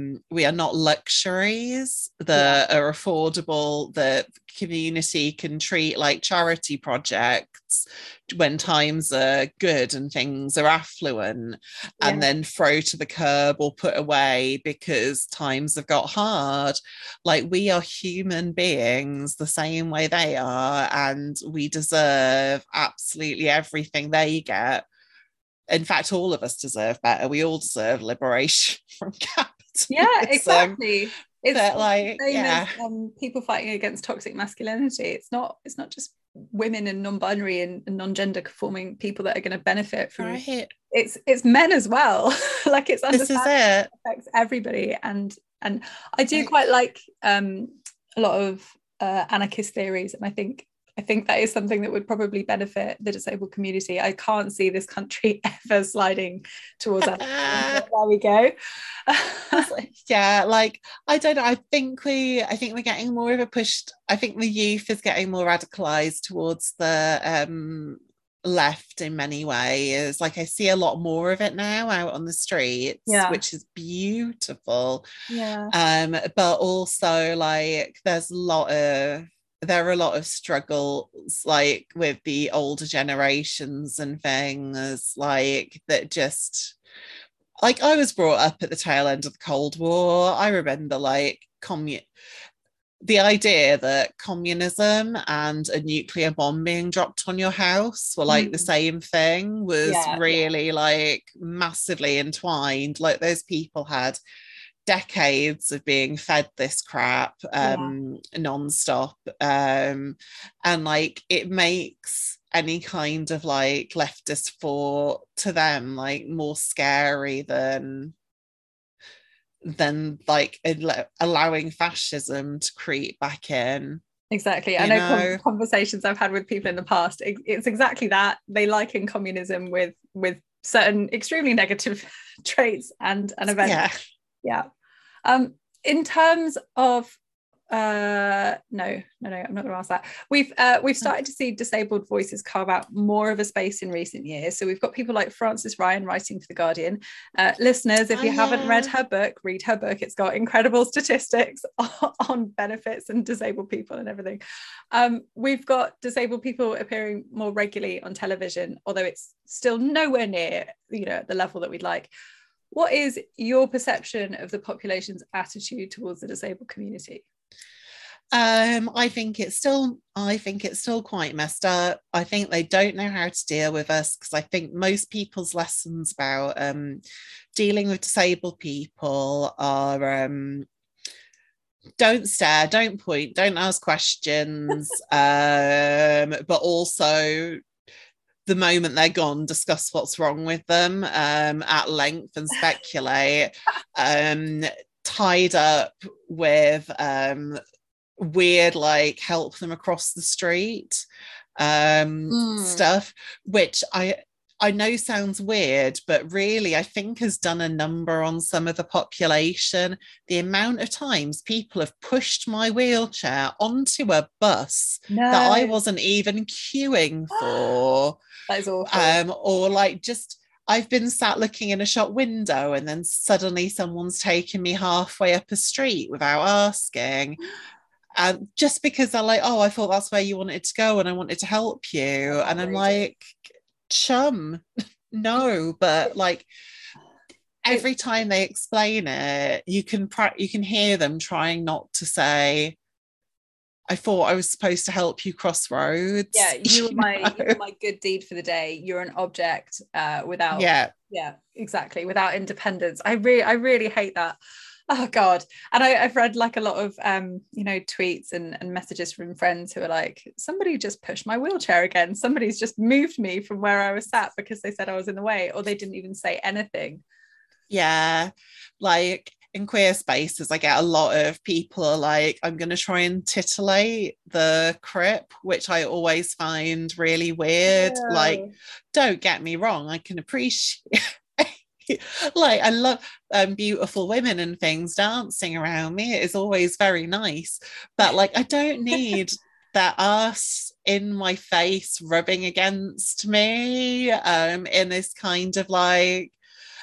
luxuries that are affordable, that community can treat like charity projects when times are good and things are affluent, and then throw to the curb or put away because times have got hard. Like, we are human beings the same way they are, and we deserve absolutely everything they get. In fact, all of us deserve better. We all deserve liberation from capitalism. Yeah, exactly. It's like, same as people fighting against toxic masculinity. It's not just women and non-binary and non-gender conforming people that are going to benefit from it. It's men as well. Like, it's understanding it affects everybody. And I do quite like a lot of anarchist theories, and I think that is something that would probably benefit the disabled community. I can't see this country ever sliding towards that. There we go. Like, I don't know. I think we're getting more of a push. I think the youth is getting more radicalized towards the left in many ways. Like, I see a lot more of it now out on the streets, which is beautiful. But also, like, there are a lot of struggles like with the older generations and things like that. Just like I was brought up at the tail end of the Cold War. I remember like the idea that communism and a nuclear bomb being dropped on your house were like the same thing was really like massively entwined. Like those people had decades of being fed this crap non-stop, and like it makes any kind of like leftist thought to them like more scary than like allowing fascism to creep back in. Exactly. I know conversations I've had with people in the past, it's exactly that. They liken communism with certain extremely negative traits and events. In terms of no, I'm not going to ask that. We've started to see disabled voices carve out more of a space in recent years. So we've got people like Frances Ryan writing for The Guardian. Listeners, if you haven't read her book, read her book. It's got incredible statistics on benefits and disabled people and everything. We've got disabled people appearing more regularly on television, although it's still nowhere near, the level that we'd like. What is your perception of the population's attitude towards the disabled community? I think it's still quite messed up. I think they don't know how to deal with us, because I think most people's lessons about dealing with disabled people are don't stare, don't point, don't ask questions, but also the moment they're gone, discuss what's wrong with them at length and speculate, tied up with weird like help them across the street stuff, which I know sounds weird, but really I think has done a number on some of the population. The amount of times people have pushed my wheelchair onto a bus that I wasn't even queuing for. That is awful. Or like just I've been sat looking in a shop window and then suddenly someone's taken me halfway up a street without asking. Just because they're like, oh, I thought that's where you wanted to go and I wanted to help you. And I'm like, chum, no. But like every time they explain it, you can hear them trying not to say, I thought I was supposed to help you cross roads. Yeah, you were my good deed for the day. You're an object without exactly, without independence. I really hate that. Oh God. And I've read like a lot of tweets and messages from friends who are like, somebody just pushed my wheelchair again. Somebody's just moved me from where I was sat because they said I was in the way, or they didn't even say anything. Yeah. Like in queer spaces, I get a lot of people are like, I'm going to try and titillate the crip, which I always find really weird. Yeah. Like, don't get me wrong, I can appreciate like I love beautiful women and things dancing around me. It is always very nice, but like I don't need that ass in my face rubbing against me in this kind of like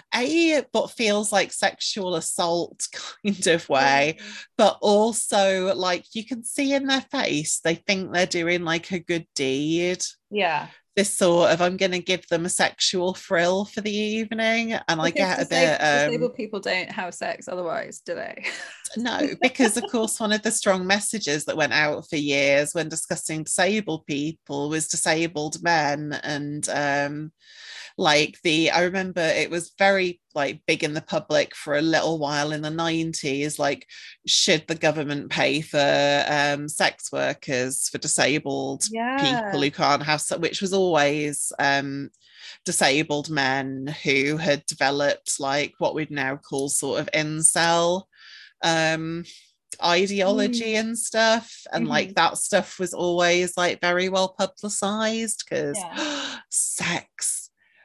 but feels like sexual assault kind of way, but also like you can see in their face they think they're doing like a good deed. This sort of, I'm going to give them a sexual thrill for the evening, and because I get a bit disabled people don't have sex otherwise, do they? No, because of course one of the strong messages that went out for years when discussing disabled people was disabled men. And I remember it was very like big in the public for a little while in the 90s, like should the government pay for sex workers for disabled people who can't have which was always disabled men who had developed like what we'd now call sort of incel ideology and stuff, and like that stuff was always like very well publicized because sex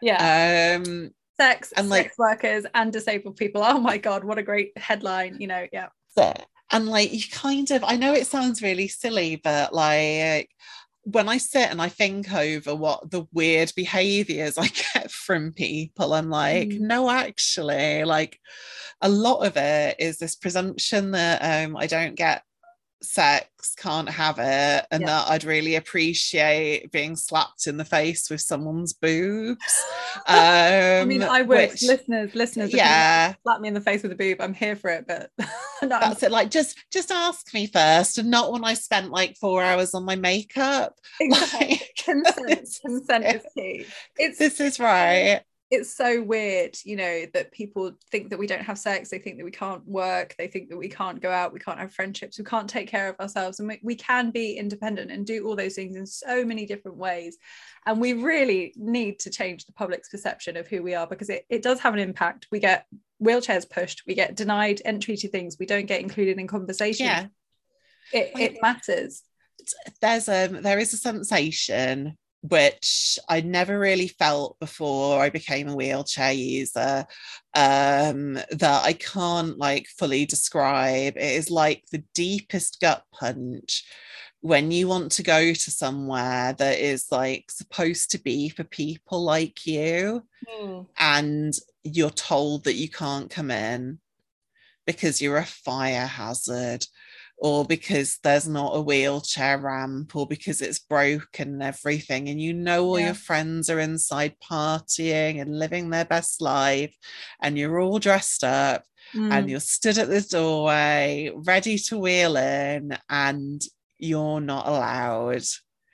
sex and like sex workers and disabled people. Oh my God, what a great headline, and like you kind of, I know it sounds really silly, but like when I sit and I think over what the weird behaviors I get from people, I'm like, no, actually, like a lot of it is this presumption that I don't get sex, can't have it, and that I'd really appreciate being slapped in the face with someone's boobs. I mean, I wish listeners, yeah, slap me in the face with a boob, I'm here for it, but that's it. Like, just ask me first, and not when I spent like 4 hours on my makeup. Exactly. Like, consent is key. This is right. It's so weird, you know, that people think that we don't have sex, they think that we can't work, they think that we can't go out, we can't have friendships, we can't take care of ourselves, and we can be independent and do all those things in so many different ways. And we really need to change the public's perception of who we are, because it does have an impact. We get wheelchairs pushed, we get denied entry to things, we don't get included in conversation. Yeah, it matters. There is a sensation which I never really felt before I became a wheelchair user, that I can't like fully describe. It is like the deepest gut punch when you want to go to somewhere that is like supposed to be for people like you, and you're told that you can't come in because you're a fire hazard, or because there's not a wheelchair ramp, or because it's broken and everything, and you know all your friends are inside partying and living their best life, and you're all dressed up and you're stood at the doorway ready to wheel in, and you're not allowed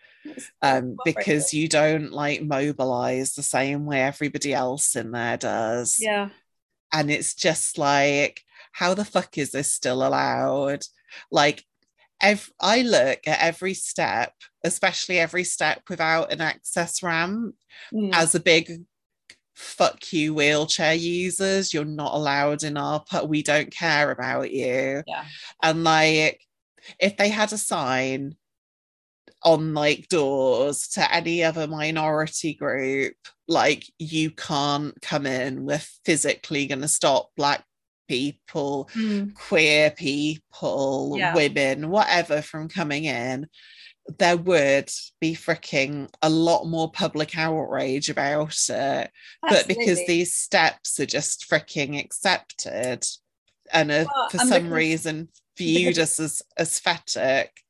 because you don't like mobilize the same way everybody else in there does. Yeah. And it's just like, how the fuck is this still allowed? Like, I look at every step, especially every step without an access ramp, as a big fuck you, wheelchair users. You're not allowed in our we don't care about you. Yeah. And like, if they had a sign on like doors to any other minority group, like, you can't come in, we're physically going to stop Black people, queer people, women, whatever, from coming in, there would be freaking a lot more public outrage about it. Absolutely. But because these steps are just freaking accepted and are for some reason viewed as aesthetic,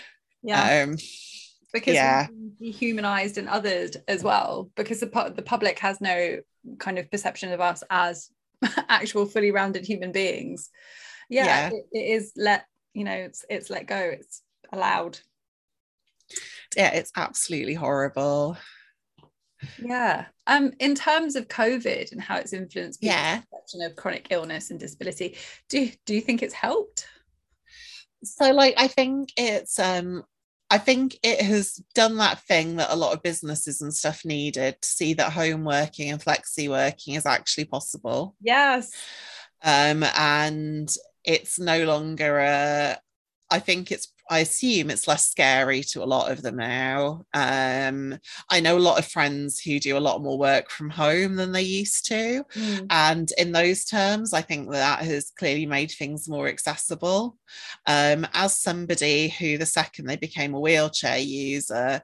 because we dehumanized and othered as well, because the public has no kind of perception of us as actual fully rounded human beings. It is it's let go, it's allowed. It's absolutely horrible. In terms of COVID and how it's influenced people's perception of chronic illness and disability, do you think it's helped? So like, I think it has done that thing that a lot of businesses and stuff needed to see that home working and flexi working is actually possible. Yes. And it's no longer I assume it's less scary to a lot of them now. I know a lot of friends who do a lot more work from home than they used to. And in those terms, I think that has clearly made things more accessible. As somebody who, the second they became a wheelchair user,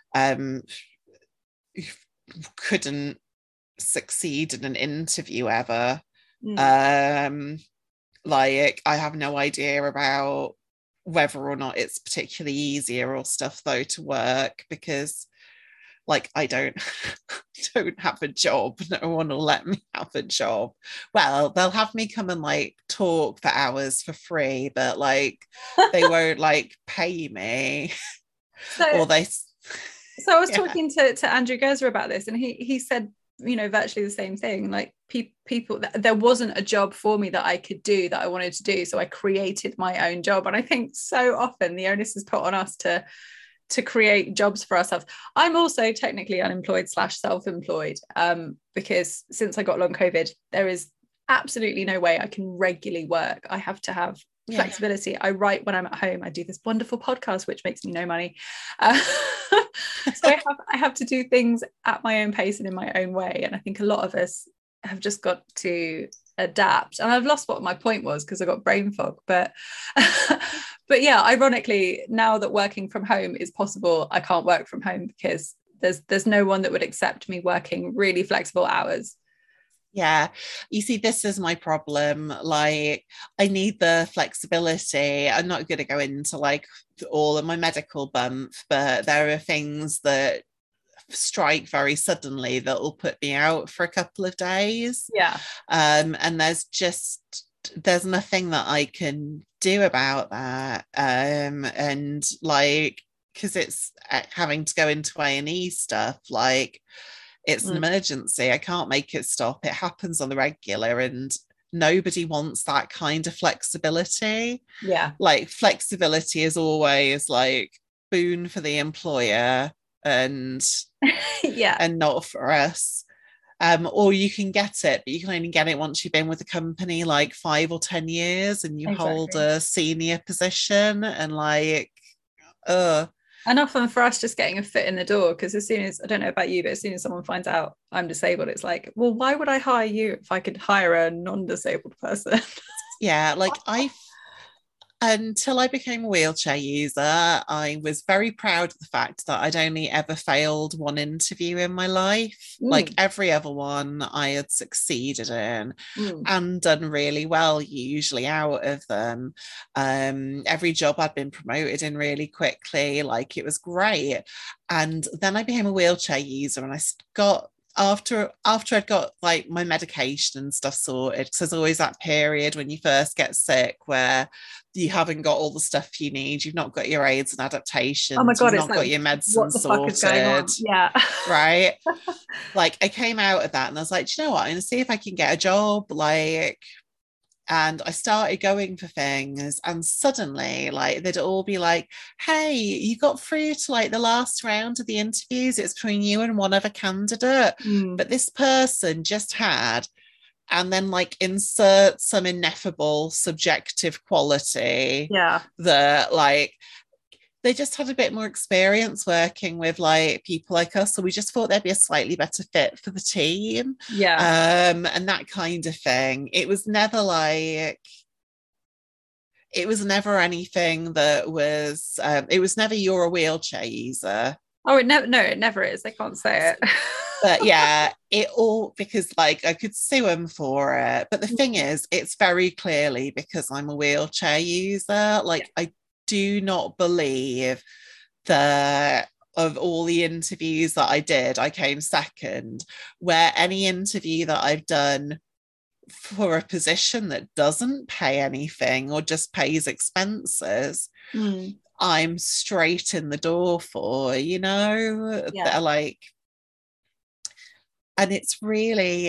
couldn't succeed in an interview ever. Like, I have no idea about whether or not it's particularly easier or stuff though to work, because like, I don't have a job. No one will let me have a job. Well, they'll have me come and like talk for hours for free, but like they won't like pay me. So I was talking to Andrew Gerzer about this, and he said, you know, virtually the same thing. Like, people, there wasn't a job for me that I could do that I wanted to do, so I created my own job. And I think so often the onus is put on us to create jobs for ourselves. I'm also technically unemployed / self-employed, because since I got long COVID, there is absolutely no way I can regularly work. I have to have flexibility. I write when I'm at home. I do this wonderful podcast which makes me no money, so I have to do things at my own pace and in my own way. And I think a lot of us have just got to adapt. And I've lost what my point was because I got brain fog, but yeah, ironically, now that working from home is possible, I can't work from home because there's no one that would accept me working really flexible hours. Yeah, you see, this is my problem. Like, I need the flexibility. I'm not going to go into like all of my medical bump, but there are things that strike very suddenly that will put me out for a couple of days. Yeah. And there's nothing that I can do about that. And like, because it's having to go into A&E stuff, like it's an emergency. I can't make it stop. It happens on the regular, and nobody wants that kind of flexibility. Yeah. Like flexibility is always like boon for the employer and yeah, and not for us. Or you can get it, but you can only get it once you've been with the company like 5 or 10 years and you hold a senior position, and like and often for us just getting a foot in the door, because as soon as, I don't know about you, but as soon as someone finds out I'm disabled, it's like, well, why would I hire you if I could hire a non-disabled person? Yeah, like until I became a wheelchair user, I was very proud of the fact that I'd only ever failed one interview in my life. Like every other one I had succeeded in and done really well, usually out of them. Every job I'd been promoted in really quickly, like it was great. And then I became a wheelchair user, and I got after I'd got like my medication and stuff sorted, because there's always that period when you first get sick where you haven't got all the stuff you need, you've not got your aids and adaptations, oh my God, you've not got your medicine sorted, yeah. right? Like I came out of that and I was like, do you know what, I'm gonna see if I can get a job, like. And I started going for things, and suddenly like they'd all be like, hey, you got through to like the last round of the interviews, it's between you and one other candidate, but this person just had, and then like insert some ineffable subjective quality that like they just had a bit more experience working with like people like us, so we just thought they'd be a slightly better fit for the team, and that kind of thing. It was never anything that was it was never you're a wheelchair user. Oh, it never is. They can't say it. But yeah, it all, because like I could sue them for it, but the thing is, it's very clearly because I'm a wheelchair user. Like I do not believe that of all the interviews that I did, I came second, where any interview that I've done for a position that doesn't pay anything or just pays expenses, I'm straight in the door for, you know, they're like, and it's really,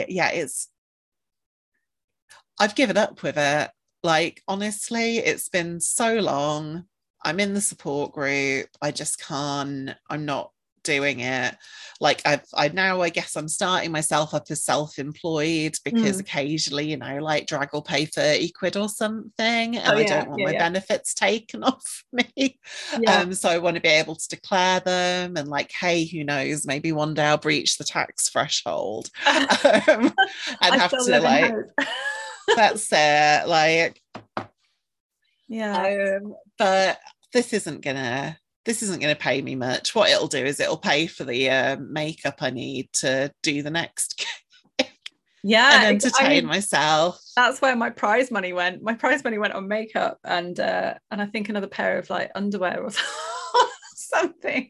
I've given up with it. Like, honestly, it's been so long. I'm in the support group. I just can't, I'm not doing it. Like I guess I'm starting myself up as self-employed, because occasionally, you know, like drag will pay 30 quid or something, and I don't want my benefits taken off me. So I want to be able to declare them, and like, hey, who knows, maybe one day I'll breach the tax threshold and have to like that's it, like but this isn't gonna pay me much. What it'll do is it'll pay for the makeup I need to do the next and entertain myself. That's where my prize money went. My prize money went on makeup and I think another pair of like underwear or something.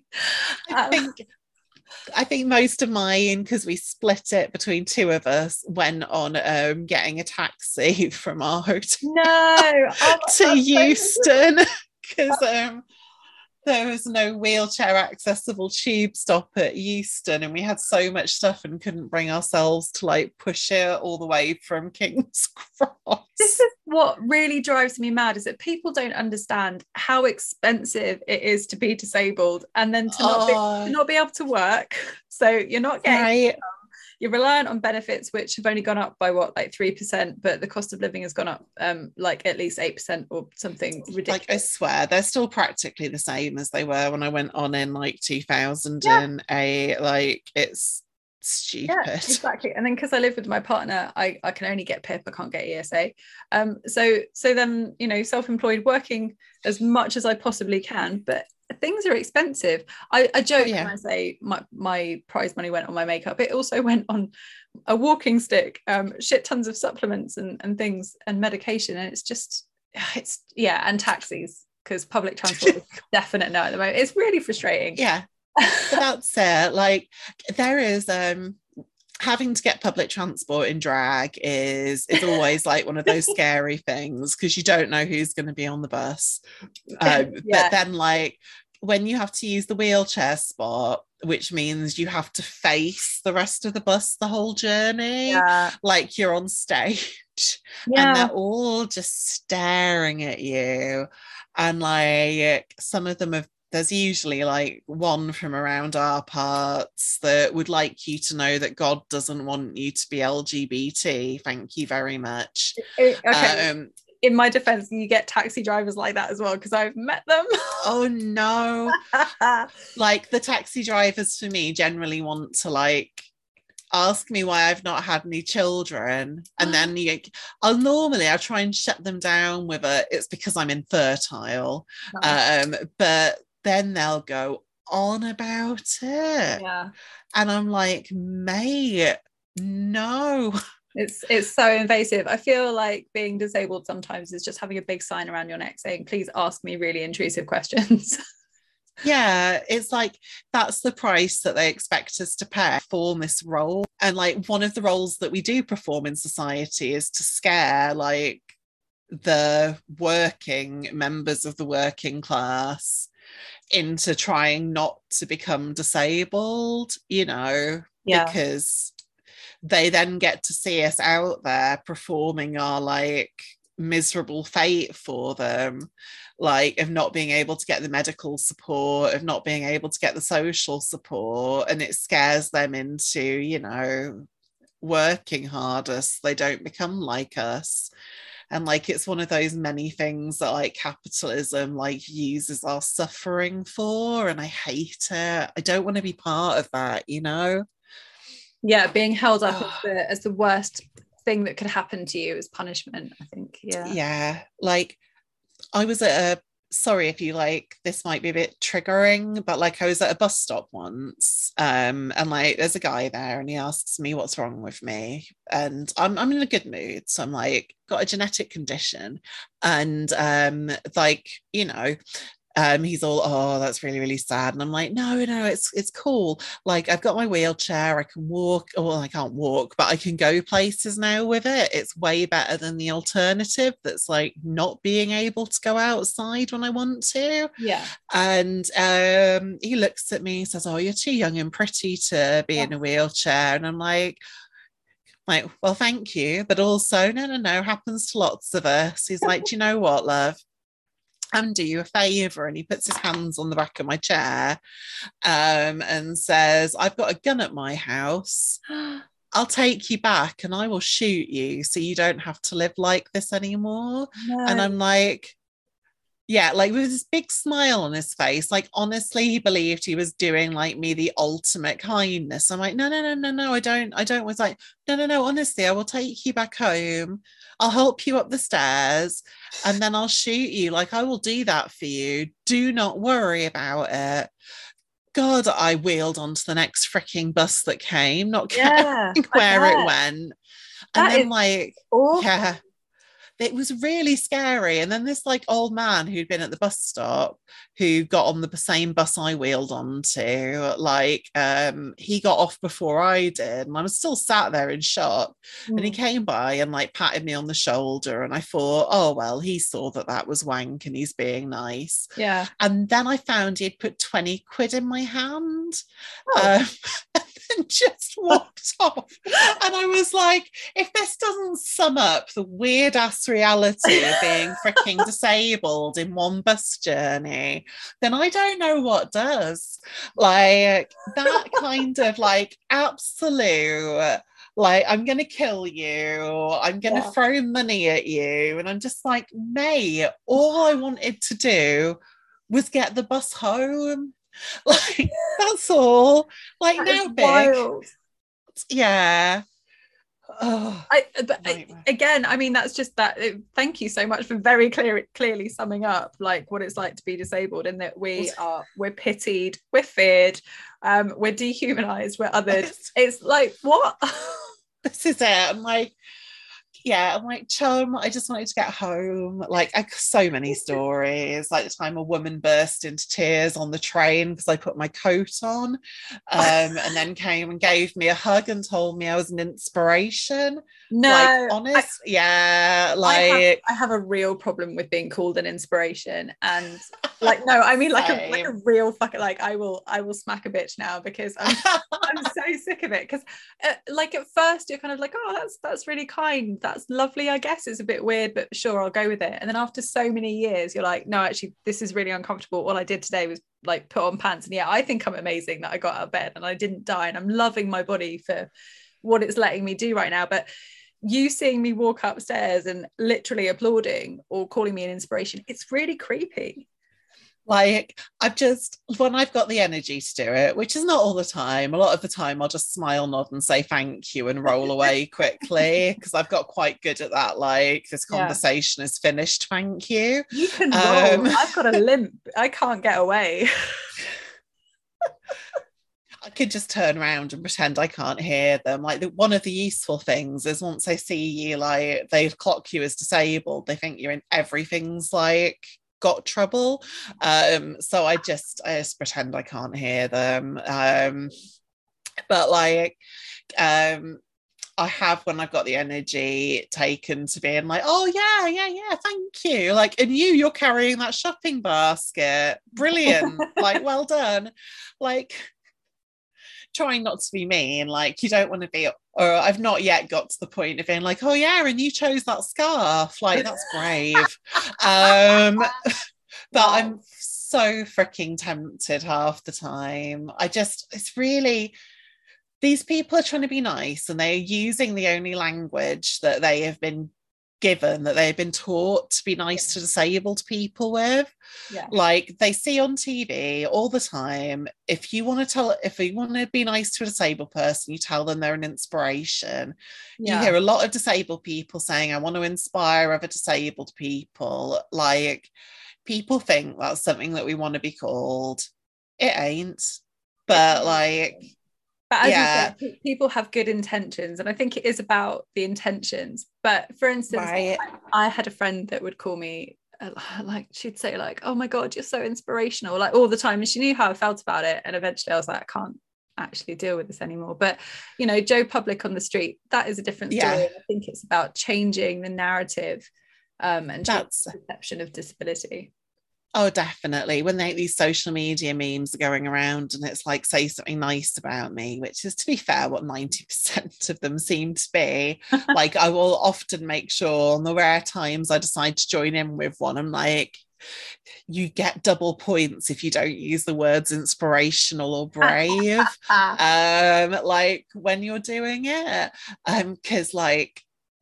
I think most of mine, because we split it between two of us, went on getting a taxi from our hotel to Euston, because there was no wheelchair accessible tube stop at Euston, and we had so much stuff and couldn't bring ourselves to like push it all the way from King's Cross. This is what really drives me mad, is that people don't understand how expensive it is to be disabled, and then to not be able to work. So you're not getting you're reliant on benefits, which have only gone up by what, like 3%, but the cost of living has gone up like at least 8% or something ridiculous. Like I swear they're still practically the same as they were when I went on in like 2008. Like it's stupid. Yeah, exactly. And then because I live with my partner, I can only get PIP, I can't get ESA. So then, you know, self-employed, working as much as I possibly can, but things are expensive. I joke yeah. when I say my prize money went on my makeup. It also went on a walking stick, shit tons of supplements and things and medication, and it's and taxis, because public transport is definite no at the moment. It's really frustrating. Yeah, but that's it. Like, there is having to get public transport in drag is always like one of those scary things, because you don't know who's going to be on the bus. But then, like, when you have to use the wheelchair spot, which means you have to face the rest of the bus the whole journey, like you're on stage, and they're all just staring at you, and like some of them have, there's usually like one from around our parts that would like you to know that God doesn't want you to be LGBT. Thank you very much. Okay. In my defense, you get taxi drivers like that as well, because I've met them. Oh no. Like, the taxi drivers for me generally want to like ask me why I've not had any children, and then I'll try and shut them down with it's because I'm infertile. But then they'll go on about it, and I'm like, mate, no. It's so invasive. I feel like being disabled sometimes is just having a big sign around your neck saying, please ask me really intrusive questions. Yeah, it's like that's the price that they expect us to pay for this role. And like, one of the roles that we do perform in society is to scare like the working members of the working class into trying not to become disabled, because they then get to see us out there performing our like miserable fate for them, like of not being able to get the medical support, of not being able to get the social support, and it scares them into working harder so they don't become like us. And like, it's one of those many things that like capitalism like uses our suffering for, and I hate it. I don't want to be part of that. Being held up as the worst thing that could happen to you as punishment, I think. Like, I was at sorry if you like, this might be a bit triggering, but like, I was at a bus stop once, and like there's a guy there and he asks me what's wrong with me, and I'm in a good mood, so I'm like, got a genetic condition, and like, he's all, oh, that's really, really sad. And I'm like, no, it's cool. Like, I've got my wheelchair, I can walk, well, I can't walk, but I can go places now with it. It's way better than the alternative that's like not being able to go outside when I want to. Yeah. And he looks at me and says, oh, you're too young and pretty to be in a wheelchair. And I'm like, well, thank you. But also, no, happens to lots of us. He's like, do you know what, love? And do you a favour, and he puts his hands on the back of my chair, and says, I've got a gun at my house, I'll take you back and I will shoot you so you don't have to live like this anymore. No. And I'm like, yeah, like with this big smile on his face, like honestly he believed he was doing like me the ultimate kindness. I'm like, no, I don't. Was like, no, honestly, I will take you back home, I'll help you up the stairs, and then I'll shoot you. Like, I will do that for you, do not worry about it. God, I wheeled onto the next freaking bus that came, not caring where it went. And then like, awful. It was really scary. And then this like old man who'd been at the bus stop, who got on the same bus I wheeled onto, like he got off before I did, and I was still sat there in shock. And he came by and like patted me on the shoulder, and I thought, oh well, he saw that was wank and he's being nice. Yeah. And then I found he'd put 20 quid in my hand. And just walked off. And I was like, if this doesn't sum up the weird ass reality of being freaking disabled in one bus journey, then I don't know what does. Like, that kind of like absolute, like, I'm gonna kill you, I'm gonna throw money at you, and I'm just like, mate, all I wanted to do was get the bus home. Like, that's all. Like, that now big. Wild. Yeah. Again, I mean, that's just that. Thank you so much for very clearly summing up like what it's like to be disabled, and that we're pitied, we're feared, we're dehumanized, we're othered. It's like, what? This is it. I'm like, chum, I just wanted to get home. Like, so many stories. Like the time a woman burst into tears on the train because I put my coat on, and then came and gave me a hug and told me I was an inspiration. No, like, honest, I have a real problem with being called an inspiration, and like, no, I mean like a real fucking, like, I will smack a bitch now because I'm so sick of it. Because like at first you're kind of like, oh, that's really kind, that's lovely, I guess it's a bit weird, but sure, I'll go with it. And then after so many years you're like, no, actually this is really uncomfortable. All I did today was like put on pants, and yeah, I think I'm amazing that I got out of bed and I didn't die, and I'm loving my body for what it's letting me do right now. But you seeing me walk upstairs and literally applauding or calling me an inspiration, it's really creepy. Like, when I've got the energy to do it, which is not all the time, a lot of the time I'll just smile, nod and say thank you and roll away quickly, because I've got quite good at that. Like, this conversation is finished, thank you. You can roll. I've got a limp, I can't get away. I could just turn around and pretend I can't hear them. Like, one of the useful things is once they see you, like, they clock you as disabled, they think you're in everything's like got trouble. So I just pretend I can't hear them. But like, I have, when I've got the energy, taken to being like, oh yeah, thank you. Like, and you're carrying that shopping basket. Brilliant. Like, well done. Like, trying not to be mean, like, you don't want to be, or I've not yet got to the point of being like, oh yeah, and you chose that scarf, like, that's brave. But I'm so freaking tempted half the time. It's really, these people are trying to be nice, and they're using the only language that they have been given, that they've been taught to be nice to disabled people with. Like, they see on TV all the time, if you want to be nice to a disabled person, you tell them they're an inspiration. You hear a lot of disabled people saying, I want to inspire other disabled people. Like, people think that's something that we want to be called. It ain't. But like, but as you said, people have good intentions, and I think it is about the intentions. But for instance, I had a friend that would call me like, she'd say like, oh my god, you're so inspirational, like, all the time, and she knew how I felt about it. And eventually I was like, I can't actually deal with this anymore. But you know, Joe Public on the street, that is a different story. I think it's about changing the narrative and that's the perception of disability. Oh, definitely. When these social media memes are going around, and it's like, say something nice about me, which is, to be fair, what 90% of them seem to be. Like, I will often make sure, on the rare times I decide to join in with one, I'm like, you get double points if you don't use the words inspirational or brave. Like, when you're doing it, because like,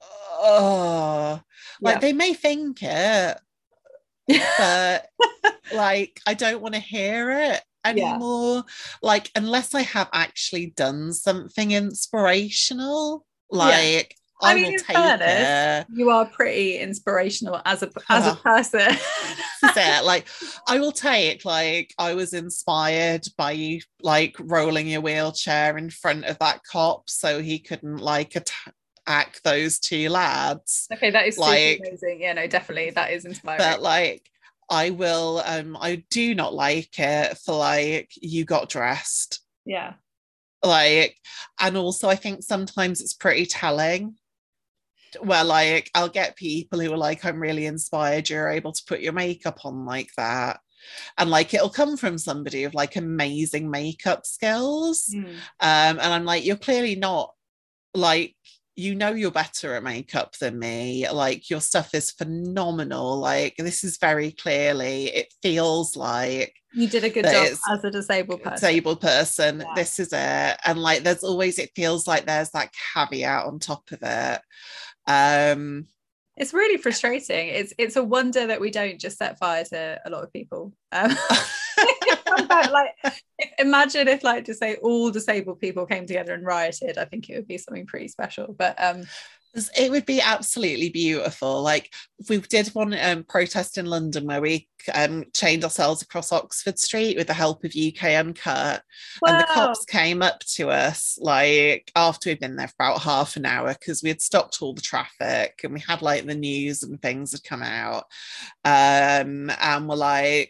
they may think it, but like, I don't want to hear it anymore. Like, unless I have actually done something inspirational, like, I mean, will take it. You are pretty inspirational as a person. Like, I will take, like, I was inspired by you, like, rolling your wheelchair in front of that cop so he couldn't like attack those two lads. Okay, that is like amazing. Yeah, no, definitely, that is inspiring. But like, I will I do not like it for like, you got dressed. Like, and also I think sometimes it's pretty telling where like, I'll get people who are like, I'm really inspired you're able to put your makeup on like that. And like, it'll come from somebody with like amazing makeup skills. And I'm like, you're clearly not, like, you know, you're better at makeup than me. Like, your stuff is phenomenal. Like, this is very clearly, it feels like you did a good job as a disabled person. This is it. And like, there's always, it feels like there's that caveat on top of it. It's really frustrating. It's a wonder that we don't just set fire to a lot of people. about, like, imagine if, like, to say all disabled people came together and rioted. I think it would be something pretty special. But it would be absolutely beautiful. Like, we did one protest in London where we chained ourselves across Oxford Street with the help of UK Uncut. wow. And the cops came up to us, like, after we'd been there for about half an hour, because we had stopped all the traffic and we had, like, the news and things had come out. And we're like,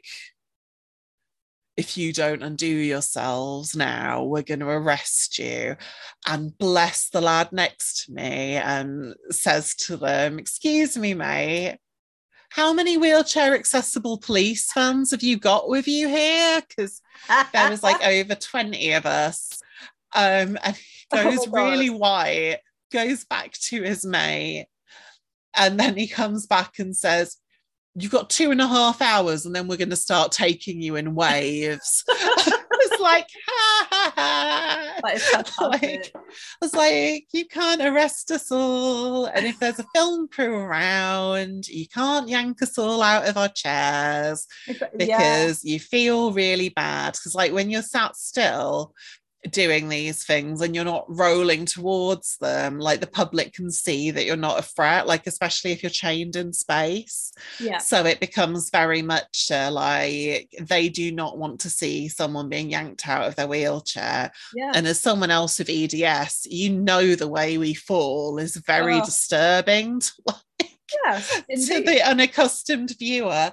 if you don't undo yourselves now, we're going to arrest you. And bless the lad next to me and says to them, excuse me, mate, how many wheelchair accessible police vans have you got with you here? Because there was like over 20 of us. And he goes really white, goes back to his mate. And then he comes back and says, you've got 2.5 hours and then we're going to start taking you in waves. It's like, ha, ha, ha. Like, I was like, you can't arrest us all. And if there's a film crew around, you can't yank us all out of our chairs because you feel really bad. Because, like, when you're sat still doing these things and you're not rolling towards them, like, the public can see that you're not a threat, like, especially if you're chained in space. So it becomes very much like they do not want to see someone being yanked out of their wheelchair. And as someone else with EDS, you know, the way we fall is very disturbing to, like, to the unaccustomed viewer.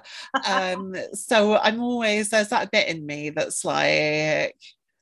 So I'm always, there's that bit in me that's like,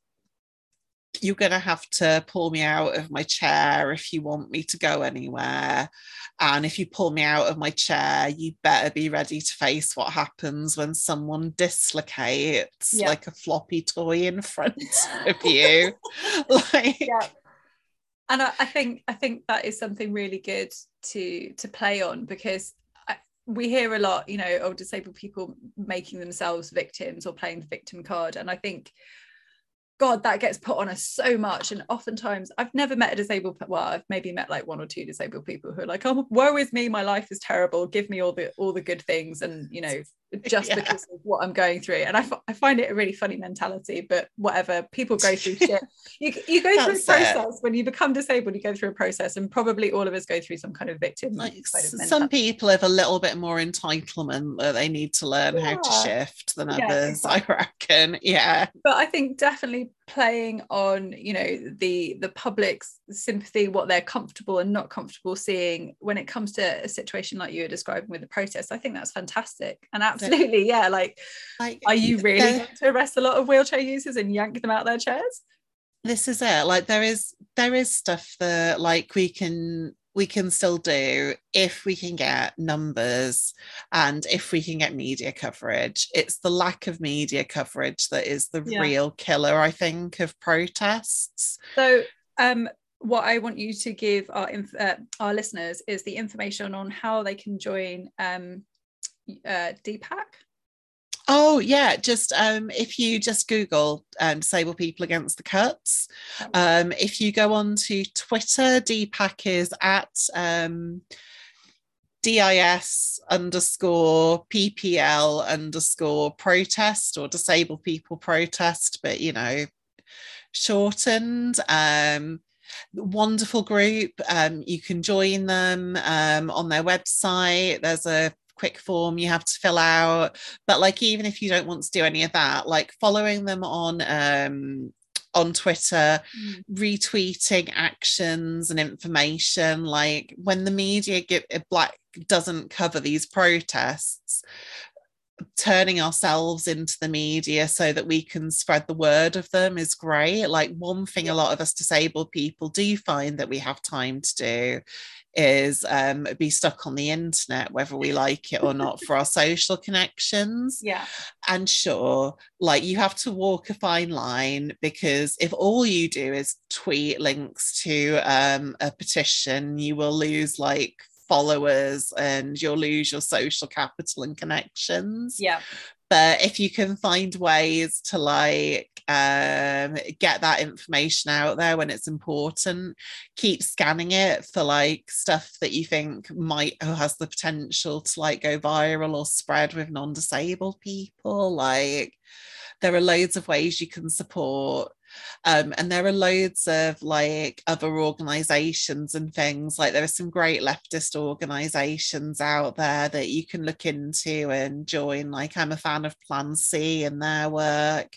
you're going to have to pull me out of my chair if you want me to go anywhere. And if you pull me out of my chair, you better be ready to face what happens when someone dislocates like a floppy toy in front of you. Like, and I think that is something really good to play on, because we hear a lot, you know, of disabled people making themselves victims or playing the victim card. And I think, God, that gets put on us so much. And oftentimes I've never met a disabled, well, I've maybe met like 1 or 2 disabled people who are like, oh, woe is me, my life is terrible, give me all the good things, and, you know, just because of what I'm going through. And I find it a really funny mentality, but whatever, people go through shit. You go through a process. When you become disabled, you go through a process, and probably all of us go through some kind of victim. Like, some people have a little bit more entitlement that they need to learn how to shift than others, exactly. I reckon. But I think definitely playing on, you know, the public's sympathy, what they're comfortable and not comfortable seeing when it comes to a situation like you were describing with the protest. I think that's fantastic. And absolutely, like are you really going to arrest a lot of wheelchair users and yank them out their chairs? This is it. Like, there is stuff that, like, we can still do if we can get numbers and if we can get media coverage. It's the lack of media coverage that is the real killer, I think, of protests. So what I want you to give our listeners is the information on how they can join DPAC. Oh yeah, just if you just Google Disabled People Against the Cuts. If you go on to Twitter, DPAC is at DIS_PPL_protest or Disabled People Protest, but, you know, shortened. Wonderful group. You can join them on their website. There's a quick form you have to fill out, but, like, even if you don't want to do any of that, like, following them on Twitter, retweeting actions and information, like, when the media doesn't cover these protests, turning ourselves into the media so that we can spread the word of them is great. Like, one thing a lot of us disabled people do find that we have time to do is be stuck on the internet, whether we like it or not, for our social connections. And sure, like, you have to walk a fine line, because if all you do is tweet links to a petition, you will lose, like, followers and you'll lose your social capital and connections. But if you can find ways to, like, get that information out there when it's important, keep scanning it for, like, stuff that you think has the potential to, like, go viral or spread with non-disabled people. Like, There are loads of ways you can support. And there are loads of like other organizations and things. Like there are some great leftist organizations out there that you can look into and join. Like I'm a fan of Plan C and their work,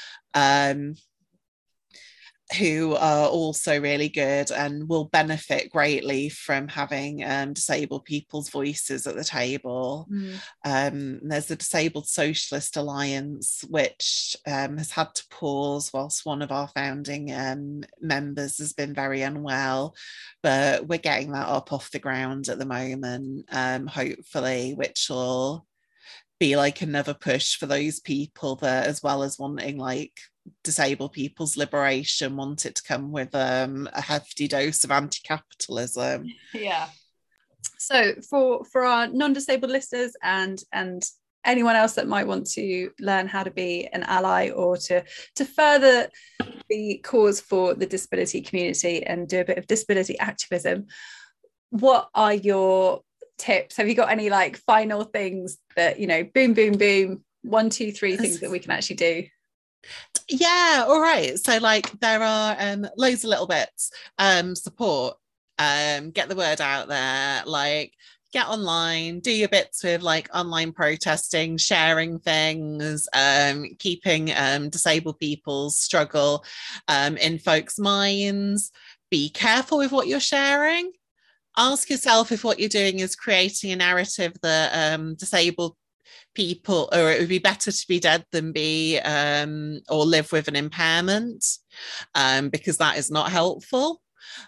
who are also really good and will benefit greatly from having disabled people's voices at the table. There's the Disabled Socialist Alliance, which has had to pause whilst one of our founding members has been very unwell, but we're getting that up off the ground at the moment, hopefully, which will be like another push for those people that, as well as wanting like disabled people's liberation, want it to come with a hefty dose of anti-capitalism. Yeah. So for our non-disabled listeners and anyone else that might want to learn how to be an ally or to further the cause for the disability community and do a bit of disability activism, what are your tips? Have you got any like final things that, you know, boom, boom, boom, 1, 2, 3 things that we can actually do? Yeah, all right. So like there are loads of little bits. Support, get the word out there, like get online, do your bits with like online protesting, sharing things, keeping disabled people's struggle in folks' minds. Be careful with what you're sharing. Ask yourself if what you're doing is creating a narrative that disabled people, or it would be better to be dead than be or live with an impairment, because that is not helpful.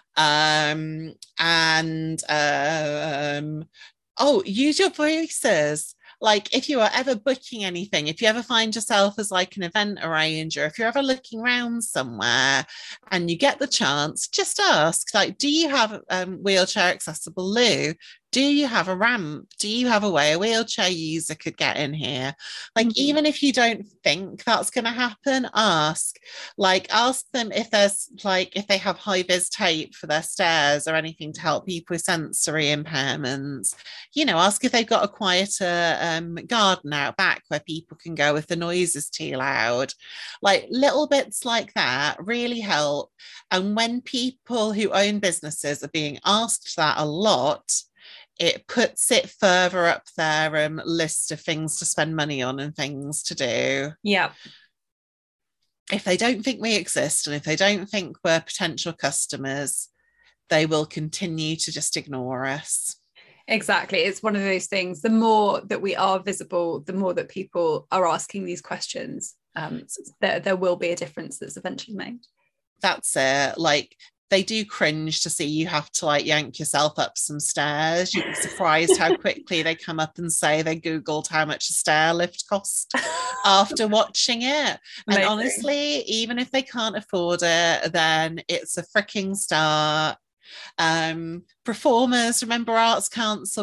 Use your voices. Like if you are ever booking anything, if you ever find yourself as like an event arranger, if you're ever looking around somewhere and you get the chance, just ask, like, do you have wheelchair accessible loo? Do you have a ramp? Do you have a way a wheelchair user could get in here? Like, even if you don't think that's going to happen, ask. Like, ask them if there's like, if they have high vis tape for their stairs or anything to help people with sensory impairments. You know, ask if they've got a quieter garden out back where people can go if the noise is too loud. Like, little bits like that really help. And when people who own businesses are being asked that a lot, it puts it further up their list of things to spend money on and things to do. Yeah. If they don't think we exist and if they don't think we're potential customers, they will continue to just ignore us. Exactly. It's one of those things. The more that we are visible, the more that people are asking these questions, there will be a difference that's eventually made. That's it. Like, they do cringe to see you have to like yank yourself up some stairs. You'd be surprised how quickly they come up and say they Googled how much a stair lift cost after watching it. Amazing. And honestly, even if they can't afford it, then it's a freaking start. Performers, remember Arts Council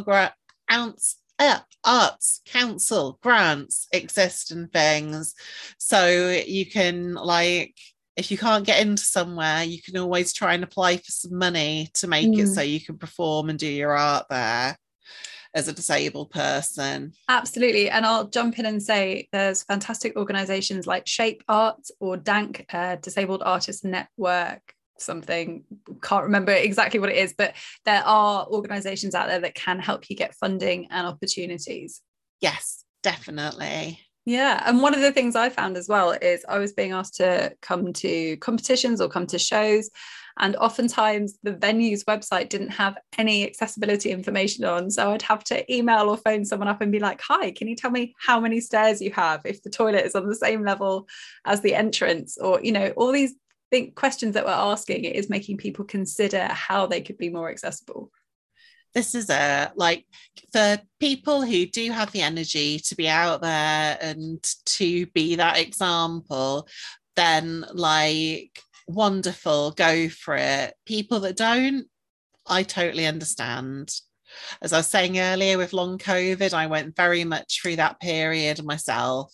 grants exist and things. So you can like, if you can't get into somewhere, you can always try and apply for some money to make it so you can perform and do your art there as a disabled person. Absolutely. And I'll jump in and say there's fantastic organisations like Shape Art or DANC, Disabled Artists Network, something, can't remember exactly what it is, but there are organisations out there that can help you get funding and opportunities. Yes, definitely. Yeah. And one of the things I found as well is I was being asked to come to competitions or come to shows, and oftentimes the venue's website didn't have any accessibility information on. So I'd have to email or phone someone up and be like, hi, can you tell me how many stairs you have if the toilet is on the same level as the entrance? Or, you know, all these big questions that we're asking, it is making people consider how they could be more accessible. This is like, for people who do have the energy to be out there and to be that example, then like, wonderful, go for it. People that don't, I totally understand. As I was saying earlier, with long COVID, I went very much through that period myself.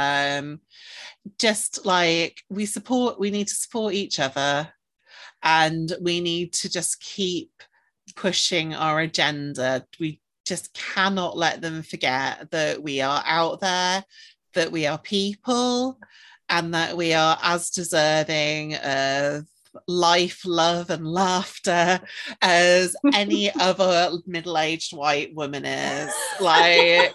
Just like, we need to support each other, and we need to just keep pushing our agenda. We just cannot let them forget that we are out there, that we are people, and that we are as deserving of life, love, and laughter as any other middle-aged white woman is. Like,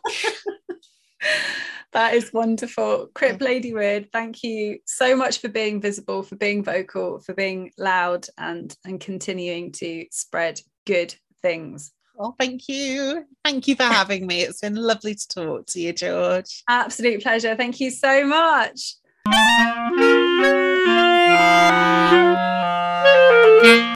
that is wonderful. Crip Lady Weird, thank you so much for being visible, for being vocal, for being loud, and continuing to spread good things. Oh, thank you. Thank you for having me. It's been lovely to talk to you, George. Absolute pleasure. Thank you so much.